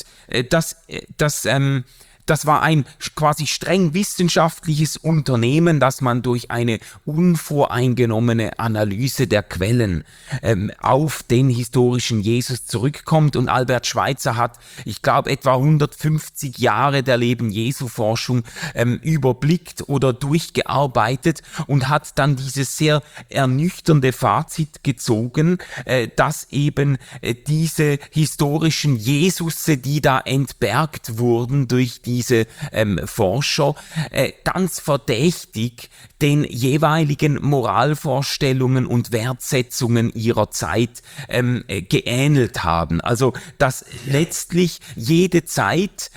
das war ein quasi streng wissenschaftliches Unternehmen, das man durch eine unvoreingenommene Analyse der Quellen auf den historischen Jesus zurückkommt. Und Albert Schweitzer hat, ich glaube, etwa 150 Jahre der Leben-Jesu-Forschung überblickt oder durchgearbeitet und hat dann dieses sehr ernüchternde Fazit gezogen, dass eben diese historischen Jesusse, die da entbergt wurden durch diese Forscher, ganz verdächtig den jeweiligen Moralvorstellungen und Wertsetzungen ihrer Zeit geähnelt haben. Also, dass letztlich jede Zeit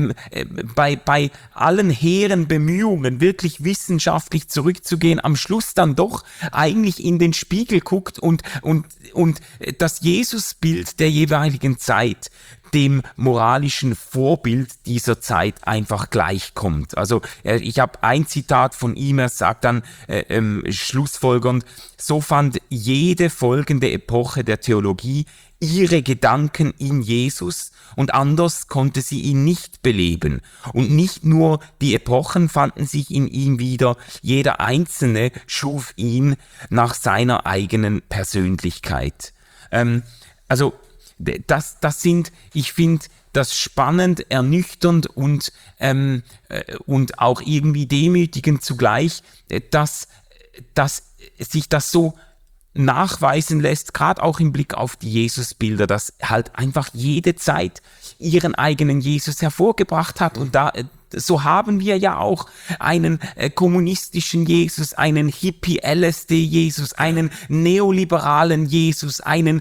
bei allen hehren Bemühungen, wirklich wissenschaftlich zurückzugehen, am Schluss dann doch eigentlich in den Spiegel guckt und das Jesusbild der jeweiligen Zeit dem moralischen Vorbild dieser Zeit einfach gleichkommt. Also ich habe ein Zitat von ihm, er sagt dann schlussfolgernd: So fand jede folgende Epoche der Theologie ihre Gedanken in Jesus, und anders konnte sie ihn nicht beleben. Und nicht nur die Epochen fanden sich in ihm wieder, jeder Einzelne schuf ihn nach seiner eigenen Persönlichkeit. Also das sind, ich finde das spannend, ernüchternd und auch irgendwie demütigend zugleich, dass sich das so nachweisen lässt, gerade auch im Blick auf die Jesusbilder, dass halt einfach jede Zeit ihren eigenen Jesus hervorgebracht hat. Und so haben wir ja auch einen kommunistischen Jesus, einen Hippie-LSD-Jesus, einen neoliberalen Jesus, einen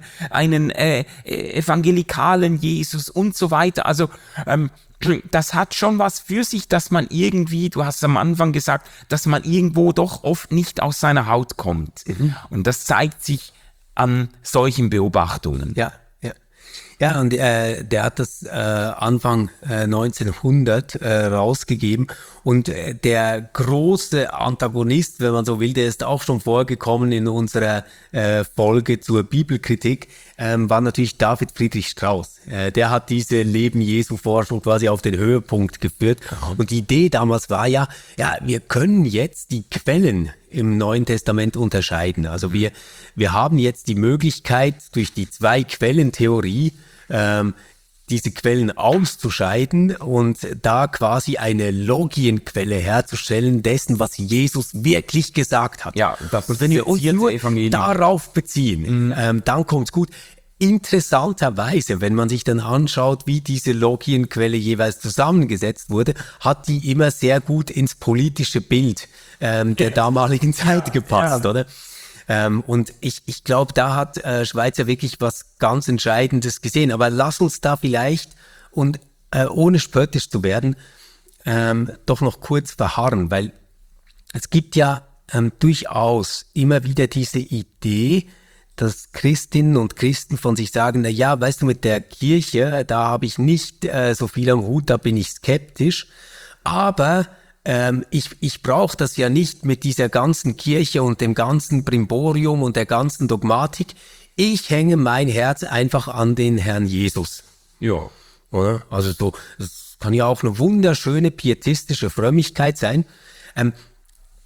evangelikalen Jesus und so weiter. Also das hat schon was für sich, dass man irgendwie, du hast am Anfang gesagt, dass man irgendwo doch oft nicht aus seiner Haut kommt. Und das zeigt sich an solchen Beobachtungen. Ja, und der hat das Anfang 1900 rausgegeben, und der große Antagonist, wenn man so will, der ist auch schon vorgekommen in unserer Folge zur Bibelkritik, war natürlich David Friedrich Strauss. Der hat diese Leben-Jesu-Forschung quasi auf den Höhepunkt geführt. Und die Idee damals war ja, wir können jetzt die Quellen im Neuen Testament unterscheiden. Also wir haben jetzt die Möglichkeit, durch die Zwei-Quellen-Theorie diese Quellen auszuscheiden und da quasi eine Logienquelle herzustellen dessen, was Jesus wirklich gesagt hat. Ja, das und wenn wir uns nur darauf beziehen, dann kommt's gut. Interessanterweise, wenn man sich dann anschaut, wie diese Logienquelle jeweils zusammengesetzt wurde, hat die immer sehr gut ins politische Bild der damaligen Zeit gepasst, oder? Und ich glaube, da hat Schweitzer wirklich was ganz Entscheidendes gesehen. Aber lass uns da vielleicht, und ohne spöttisch zu werden, doch noch kurz verharren, weil es gibt ja durchaus immer wieder diese Idee, dass Christinnen und Christen von sich sagen, na ja, weißt du, mit der Kirche, da habe ich nicht so viel am Hut, da bin ich skeptisch, aber ich brauche das ja nicht mit dieser ganzen Kirche und dem ganzen Brimborium und der ganzen Dogmatik. Ich hänge mein Herz einfach an den Herrn Jesus. Ja. Oder? Also so, das kann ja auch eine wunderschöne pietistische Frömmigkeit sein.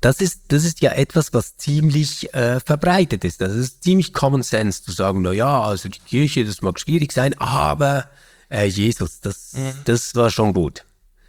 das ist ja etwas, was ziemlich verbreitet ist. Das ist ziemlich Common Sense zu sagen, na ja, also die Kirche, das mag schwierig sein, aber Jesus, das war schon gut.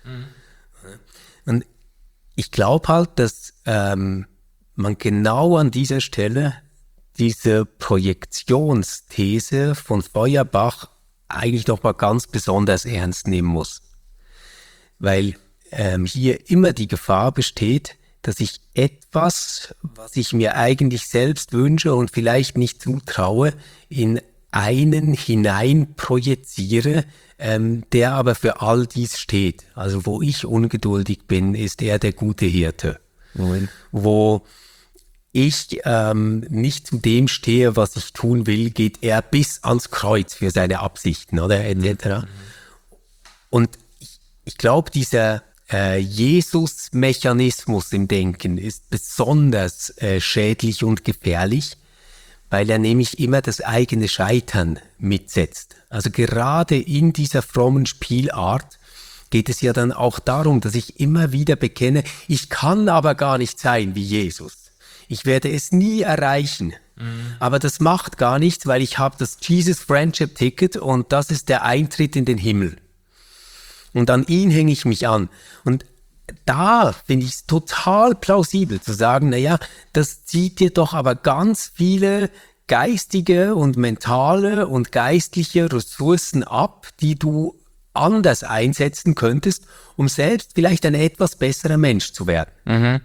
Und ich glaube halt, dass man genau an dieser Stelle diese Projektionsthese von Feuerbach eigentlich noch mal ganz besonders ernst nehmen muss. Weil hier immer die Gefahr besteht, dass ich etwas, was ich mir eigentlich selbst wünsche und vielleicht nicht zutraue, in einen hinein projiziere, der aber für all dies steht. Also wo ich ungeduldig bin, ist er der gute Hirte. Wo ich nicht zu dem stehe, was ich tun will, geht er bis ans Kreuz für seine Absichten, oder etc. Und ich glaube, dieser Jesus-Mechanismus im Denken ist besonders schädlich und gefährlich, weil er nämlich immer das eigene Scheitern mitsetzt. Also gerade in dieser frommen Spielart geht es ja dann auch darum, dass ich immer wieder bekenne, ich kann aber gar nicht sein wie Jesus. Ich werde es nie erreichen. Aber das macht gar nichts, weil ich habe das Jesus Friendship Ticket und das ist der Eintritt in den Himmel. Und an ihn hänge ich mich an. Und da finde ich es total plausibel zu sagen, naja, das zieht dir doch aber ganz viele geistige und mentale und geistliche Ressourcen ab, die du anders einsetzen könntest, um selbst vielleicht ein etwas besserer Mensch zu werden.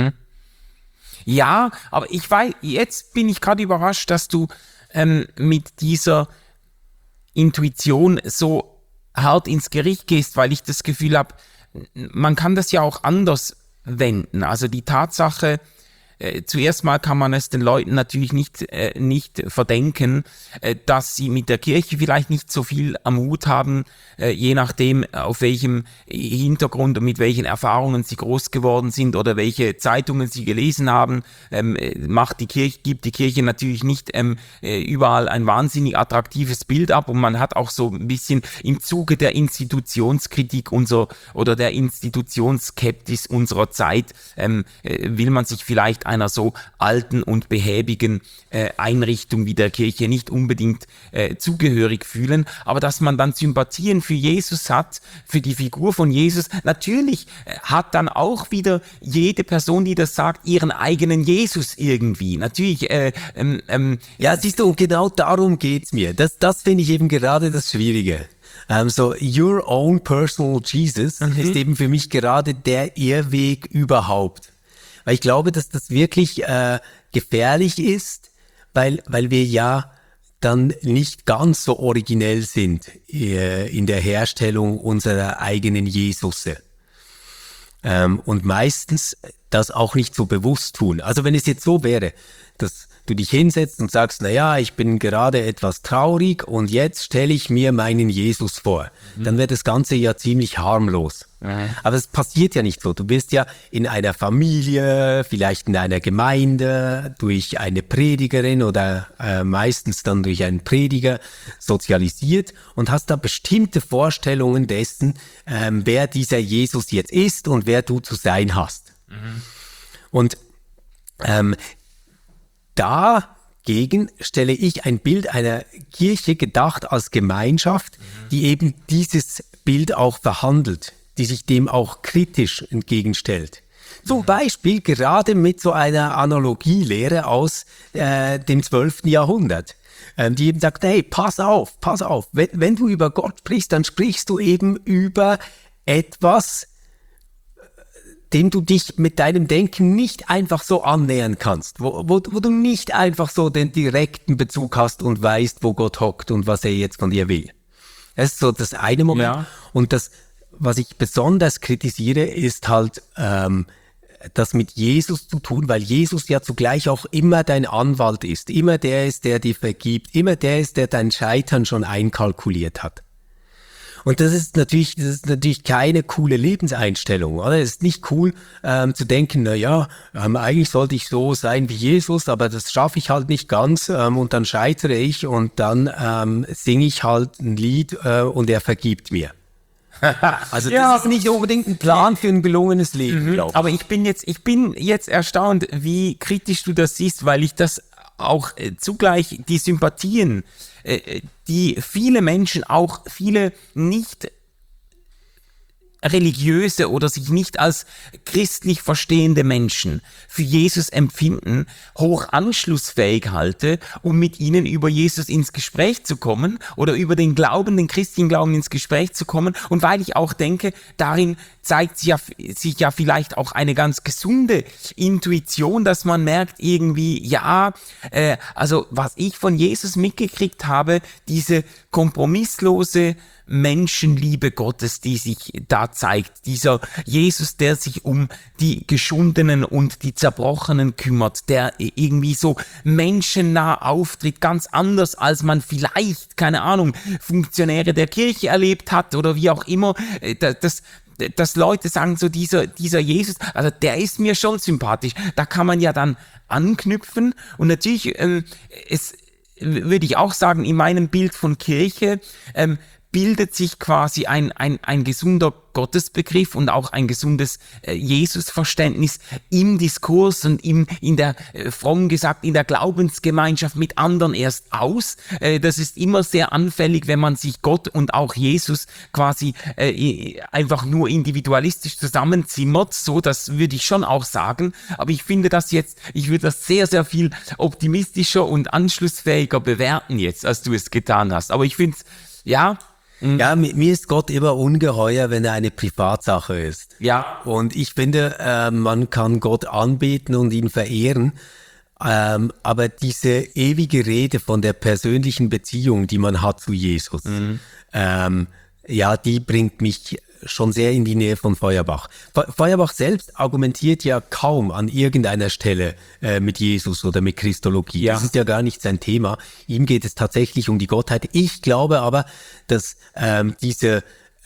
Ja, aber ich weiß, jetzt bin ich gerade überrascht, dass du mit dieser Intuition so hart ins Gericht gehst, weil ich das Gefühl habe, man kann das ja auch anders wenden. Also die Tatsache, zuerst mal kann man es den Leuten natürlich nicht verdenken, dass sie mit der Kirche vielleicht nicht so viel am Hut haben, je nachdem, auf welchem Hintergrund und mit welchen Erfahrungen sie groß geworden sind oder welche Zeitungen sie gelesen haben, gibt die Kirche natürlich nicht überall ein wahnsinnig attraktives Bild ab, und man hat auch so ein bisschen im Zuge der Institutionskritik oder der Institutionsskepsis unserer Zeit, will man sich vielleicht einer so alten und behäbigen Einrichtung wie der Kirche nicht unbedingt zugehörig fühlen, aber dass man dann Sympathien für Jesus hat, für die Figur von Jesus. Natürlich hat dann auch wieder jede Person, die das sagt, ihren eigenen Jesus irgendwie. Natürlich. Ja, siehst du, und genau darum geht's mir. Das finde ich eben gerade das Schwierige. So, your own personal Jesus ist eben für mich gerade der Irrweg überhaupt. Weil ich glaube, dass das wirklich gefährlich ist, weil wir ja dann nicht ganz so originell sind in der Herstellung unserer eigenen Jesusse. Und meistens das auch nicht so bewusst tun. Also wenn es jetzt so wäre, dass du dich hinsetzt und sagst, naja, ich bin gerade etwas traurig und jetzt stelle ich mir meinen Jesus vor, dann wäre das Ganze ja ziemlich harmlos. Aber es passiert ja nicht so. Du wirst ja in einer Familie, vielleicht in einer Gemeinde, durch eine Predigerin oder meistens dann durch einen Prediger sozialisiert und hast da bestimmte Vorstellungen dessen, wer dieser Jesus jetzt ist und wer du zu sein hast. Und dagegen stelle ich ein Bild einer Kirche, gedacht als Gemeinschaft, die eben dieses Bild auch verhandelt, die sich dem auch kritisch entgegenstellt. Zum Beispiel gerade mit so einer Analogielehre aus dem 12. Jahrhundert, die eben sagt, hey, pass auf, wenn du über Gott sprichst, dann sprichst du eben über etwas, dem du dich mit deinem Denken nicht einfach so annähern kannst, wo du nicht einfach so den direkten Bezug hast und weißt, wo Gott hockt und was er jetzt von dir will. Das ist so das eine Moment. Ja. Und das, was ich besonders kritisiere, ist halt das mit Jesus zu tun, weil Jesus ja zugleich auch immer dein Anwalt ist, immer der ist, der dir vergibt, immer der ist, der dein Scheitern schon einkalkuliert hat. Und das ist natürlich keine coole Lebenseinstellung, oder? Es ist nicht cool zu denken, na ja, eigentlich sollte ich so sein wie Jesus, aber das schaffe ich halt nicht ganz und dann scheitere ich und dann singe ich halt ein Lied und er vergibt mir. Also das ist nicht unbedingt ein Plan für ein gelungenes Leben, glaube ich. Aber ich bin jetzt erstaunt, wie kritisch du das siehst, weil ich das auch zugleich die Sympathien, die viele Menschen, auch viele nicht religiöse oder sich nicht als christlich verstehende Menschen für Jesus empfinden, hoch anschlussfähig halte, um mit ihnen über Jesus ins Gespräch zu kommen oder über den christlichen Glauben ins Gespräch zu kommen. Und weil ich auch denke, darin zeigt sich ja vielleicht auch eine ganz gesunde Intuition, dass man merkt irgendwie, also was ich von Jesus mitgekriegt habe, diese kompromisslose Menschenliebe Gottes, die sich da zeigt. Dieser Jesus, der sich um die Geschundenen und die Zerbrochenen kümmert, der irgendwie so menschennah auftritt, ganz anders, als man vielleicht, keine Ahnung, Funktionäre der Kirche erlebt hat oder wie auch immer, dass Leute sagen, so dieser Jesus, also der ist mir schon sympathisch. Da kann man ja dann anknüpfen und natürlich, würde ich auch sagen, in meinem Bild von Kirche, bildet sich quasi ein gesunder Gottesbegriff und auch ein gesundes Jesusverständnis im Diskurs und in der, fromm gesagt, in der Glaubensgemeinschaft mit anderen erst aus. Das ist immer sehr anfällig, wenn man sich Gott und auch Jesus quasi einfach nur individualistisch zusammenzimmert. So, das würde ich schon auch sagen. Aber ich finde ich würde das sehr, sehr viel optimistischer und anschlussfähiger bewerten jetzt, als du es getan hast. Aber ich finde es, ja, mir ist Gott immer ungeheuer, wenn er eine Privatsache ist. Ja. Und ich finde, man kann Gott anbeten und ihn verehren, aber diese ewige Rede von der persönlichen Beziehung, die man hat zu Jesus, die bringt mich schon sehr in die Nähe von Feuerbach. Feuerbach selbst argumentiert ja kaum an irgendeiner Stelle mit Jesus oder mit Christologie. Ja. Das ist ja gar nicht sein Thema. Ihm geht es tatsächlich um die Gottheit. Ich glaube aber, dass diese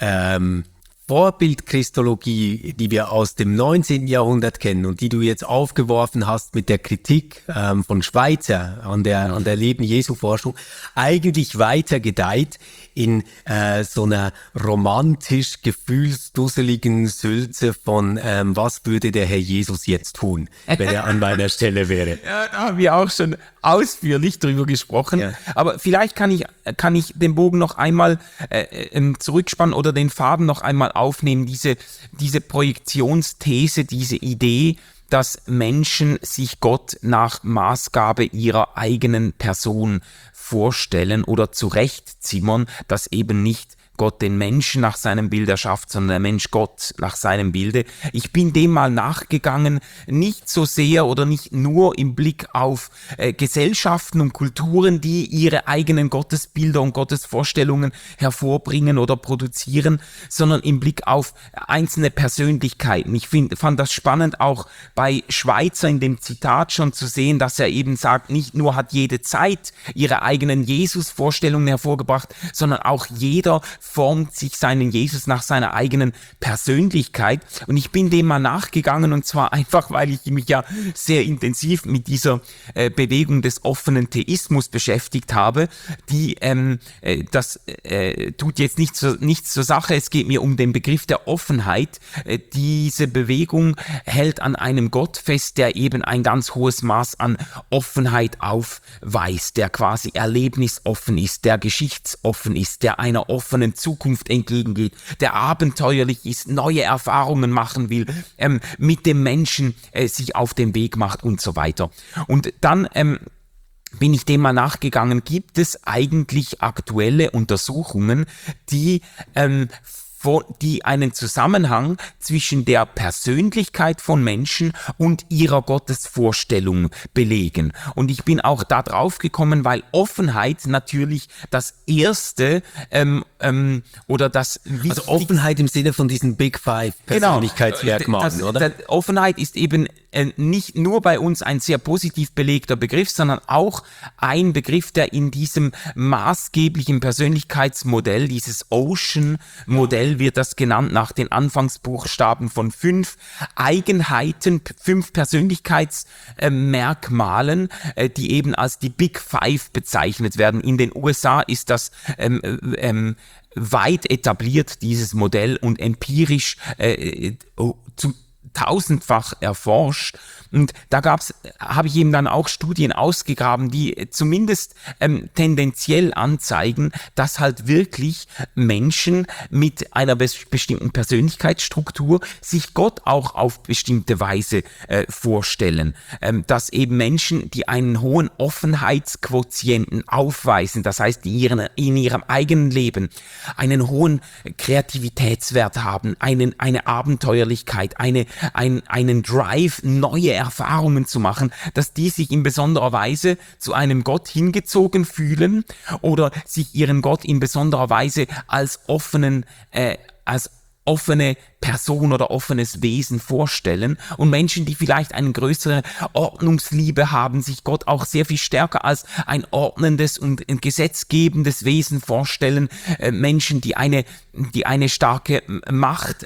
Vorbildchristologie, die wir aus dem 19. Jahrhundert kennen und die du jetzt aufgeworfen hast mit der Kritik von Schweitzer an der Leben-Jesu-Forschung, eigentlich weiter gedeiht in so einer romantisch gefühlsdusseligen Sülze von was würde der Herr Jesus jetzt tun, wenn er an meiner Stelle wäre. Ja, da haben wir auch schon ausführlich drüber gesprochen. Ja. Aber vielleicht kann ich den Bogen noch einmal zurückspannen oder den Faden noch einmal aufnehmen. Diese Projektionsthese, diese Idee, dass Menschen sich Gott nach Maßgabe ihrer eigenen Person vorstellen oder zurechtzimmern, dass eben nicht Gott den Menschen nach seinem Bild erschafft, sondern der Mensch Gott nach seinem Bilde. Ich bin dem mal nachgegangen, nicht so sehr oder nicht nur im Blick auf Gesellschaften und Kulturen, die ihre eigenen Gottesbilder und Gottesvorstellungen hervorbringen oder produzieren, sondern im Blick auf einzelne Persönlichkeiten. Ich fand das spannend, auch bei Schweitzer in dem Zitat schon zu sehen, dass er eben sagt, nicht nur hat jede Zeit ihre eigenen Jesus-Vorstellungen hervorgebracht, sondern auch jeder formt sich seinen Jesus nach seiner eigenen Persönlichkeit. Und ich bin dem mal nachgegangen, und zwar einfach, weil ich mich ja sehr intensiv mit dieser Bewegung des offenen Theismus beschäftigt habe. Das tut jetzt nichts zur Sache. Es geht mir um den Begriff der Offenheit. Diese Bewegung hält an einem Gott fest, der eben ein ganz hohes Maß an Offenheit aufweist, der quasi erlebnisoffen ist, der geschichtsoffen ist, der einer offenen Zukunft entgegengeht, der abenteuerlich ist, neue Erfahrungen machen will, mit dem Menschen sich auf den Weg macht und so weiter. Und dann bin ich dem mal nachgegangen, gibt es eigentlich aktuelle Untersuchungen, die einen Zusammenhang zwischen der Persönlichkeit von Menschen und ihrer Gottesvorstellung belegen. Und ich bin auch da drauf gekommen, weil Offenheit natürlich das erste oder das also Offenheit im Sinne von diesen Big Five Persönlichkeitsmerkmalen, oder? Offenheit ist eben nicht nur bei uns ein sehr positiv belegter Begriff, sondern auch ein Begriff, der in diesem maßgeblichen Persönlichkeitsmodell, dieses Ocean-Modell wird das genannt, nach den Anfangsbuchstaben von 5 Eigenheiten, 5 Persönlichkeitsmerkmalen, die eben als die Big Five bezeichnet werden. In den USA ist das weit etabliert, dieses Modell, und empirisch zu tausendfach erforscht. Und da habe ich eben dann auch Studien ausgegraben, die zumindest tendenziell anzeigen, dass halt wirklich Menschen mit einer bestimmten Persönlichkeitsstruktur sich Gott auch auf bestimmte Weise vorstellen. Dass eben Menschen, die einen hohen Offenheitsquotienten aufweisen, das heißt, die in ihrem eigenen Leben einen hohen Kreativitätswert haben, eine Abenteuerlichkeit, einen Drive, neue Erfahrungen zu machen, dass die sich in besonderer Weise zu einem Gott hingezogen fühlen oder sich ihren Gott in besonderer Weise als offene Person oder offenes Wesen vorstellen, und Menschen, die vielleicht eine größere Ordnungsliebe haben, sich Gott auch sehr viel stärker als ein ordnendes und ein gesetzgebendes Wesen vorstellen, Menschen, die eine starke Macht,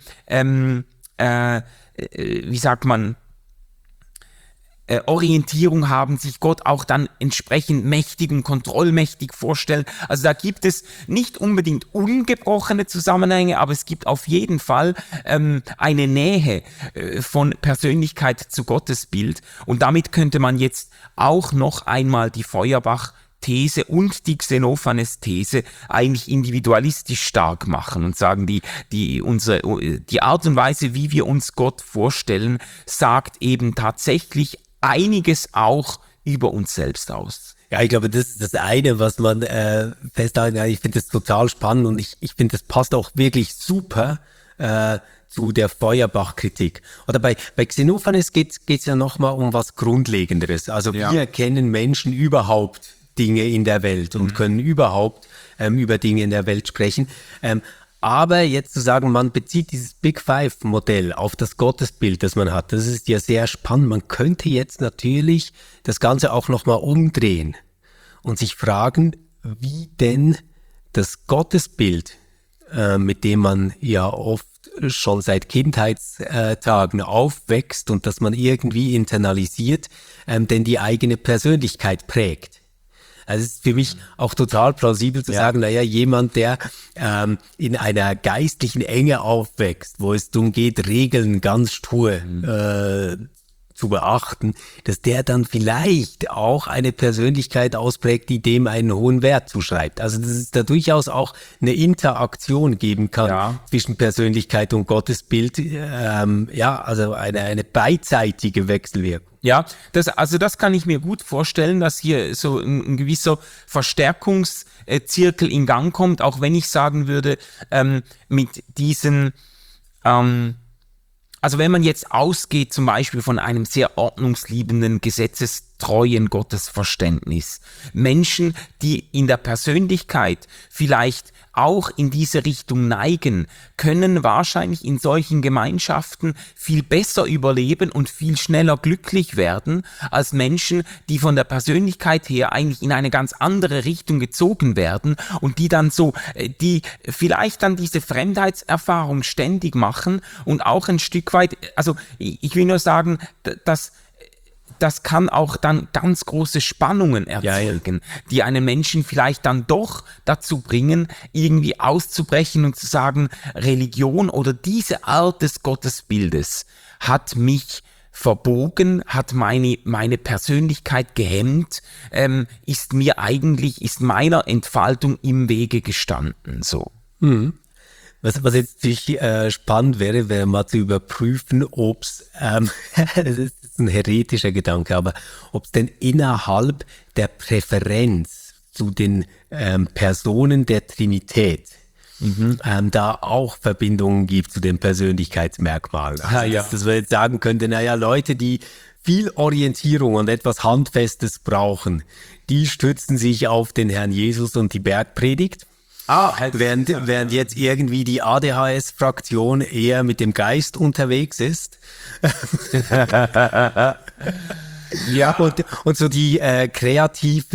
Orientierung haben, sich Gott auch dann entsprechend mächtig und kontrollmächtig vorstellen. Also da gibt es nicht unbedingt ungebrochene Zusammenhänge, aber es gibt auf jeden Fall eine Nähe von Persönlichkeit zu Gottesbild, und damit könnte man jetzt auch noch einmal die Feuerbach-These und die Xenophanes-These eigentlich individualistisch stark machen und sagen, die Art und Weise, wie wir uns Gott vorstellen, sagt eben tatsächlich einiges auch über uns selbst aus. Ja, ich glaube, das ist das eine, was man festhalten kann. Ich finde das total spannend, und ich finde, das passt auch wirklich super zu der Feuerbach-Kritik. Oder bei Xenophanes geht's ja nochmal um was Grundlegenderes. Also wir kennen Menschen überhaupt Dinge in der Welt und können überhaupt über Dinge in der Welt sprechen. Aber jetzt zu sagen, man bezieht dieses Big Five-Modell auf das Gottesbild, das man hat, das ist ja sehr spannend. Man könnte jetzt natürlich das Ganze auch nochmal umdrehen und sich fragen, wie denn das Gottesbild, mit dem man ja oft schon seit Kindheitstagen aufwächst und das man irgendwie internalisiert, denn die eigene Persönlichkeit prägt. Also es ist für mich auch total plausibel zu sagen, naja, jemand, der in einer geistlichen Enge aufwächst, wo es darum geht, Regeln ganz stur zu beachten, dass der dann vielleicht auch eine Persönlichkeit ausprägt, die dem einen hohen Wert zuschreibt. Also dass es da durchaus auch eine Interaktion geben kann zwischen Persönlichkeit und Gottesbild, also eine beidseitige Wechselwirkung. Ja, das kann ich mir gut vorstellen, dass hier so ein gewisser Verstärkungszirkel in Gang kommt, auch wenn ich sagen würde, mit diesen also wenn man jetzt ausgeht zum Beispiel von einem sehr ordnungsliebenden, gesetzestreuen Gottesverständnis, Menschen, die in der Persönlichkeit vielleicht auch in diese Richtung neigen, können wahrscheinlich in solchen Gemeinschaften viel besser überleben und viel schneller glücklich werden als Menschen, die von der Persönlichkeit her eigentlich in eine ganz andere Richtung gezogen werden und die vielleicht dann diese Fremdheitserfahrung ständig machen und auch ein Stück weit, also ich will nur sagen, das kann auch dann ganz große Spannungen erzeugen, die einen Menschen vielleicht dann doch dazu bringen, irgendwie auszubrechen und zu sagen, Religion oder diese Art des Gottesbildes hat mich verbogen, hat meine Persönlichkeit gehemmt, ist meiner Entfaltung im Wege gestanden, so. Mhm. Was jetzt natürlich spannend wäre mal zu überprüfen, ob's das ist ein heretischer Gedanke, aber ob es denn innerhalb der Präferenz zu den Personen der Trinität da auch Verbindungen gibt zu den Persönlichkeitsmerkmalen. Also, dass wir jetzt sagen könnten, naja, Leute, die viel Orientierung und etwas Handfestes brauchen, die stützen sich auf den Herrn Jesus und die Bergpredigt. Während jetzt irgendwie die ADHS-Fraktion eher mit dem Geist unterwegs ist. Ja. Und so die kreativ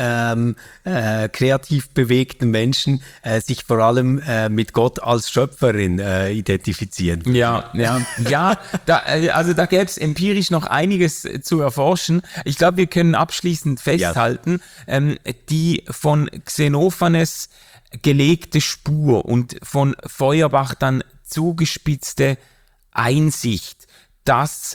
bewegten Menschen sich vor allem mit Gott als Schöpferin identifizieren. Ja, da gäbe es empirisch noch einiges zu erforschen. Ich glaube, wir können abschließend festhalten, die von Xenophanes gelegte Spur und von Feuerbach dann zugespitzte Einsicht, dass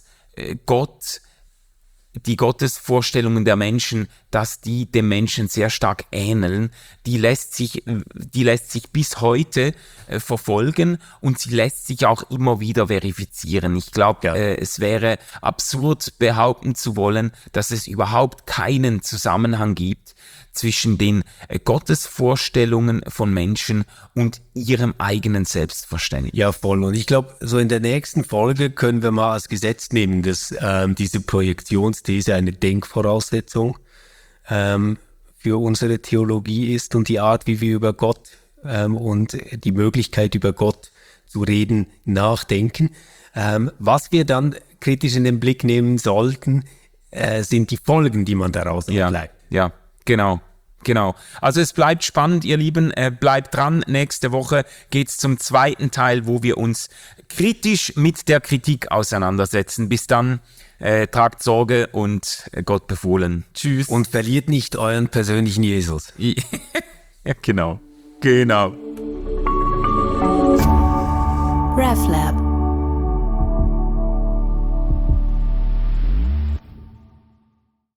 die Gottesvorstellungen der Menschen, dass die dem Menschen sehr stark ähneln, die lässt sich bis heute verfolgen und sie lässt sich auch immer wieder verifizieren. Ich glaube, es wäre absurd behaupten zu wollen, dass es überhaupt keinen Zusammenhang gibt zwischen den Gottesvorstellungen von Menschen und ihrem eigenen Selbstverständnis. Ja, voll. Und ich glaube, so in der nächsten Folge können wir mal als Gesetz nehmen, dass diese Projektionsthese eine Denkvoraussetzung für unsere Theologie ist und die Art, wie wir über Gott und die Möglichkeit, über Gott zu reden, nachdenken. Was wir dann kritisch in den Blick nehmen sollten, sind die Folgen, die man daraus ableitet. Ja, genau. Also es bleibt spannend, ihr Lieben, bleibt dran. Nächste Woche geht's zum zweiten Teil, wo wir uns kritisch mit der Kritik auseinandersetzen. Bis dann, tragt Sorge und Gott befohlen. Tschüss. Und verliert nicht euren persönlichen Jesus. Ja, genau. RefLab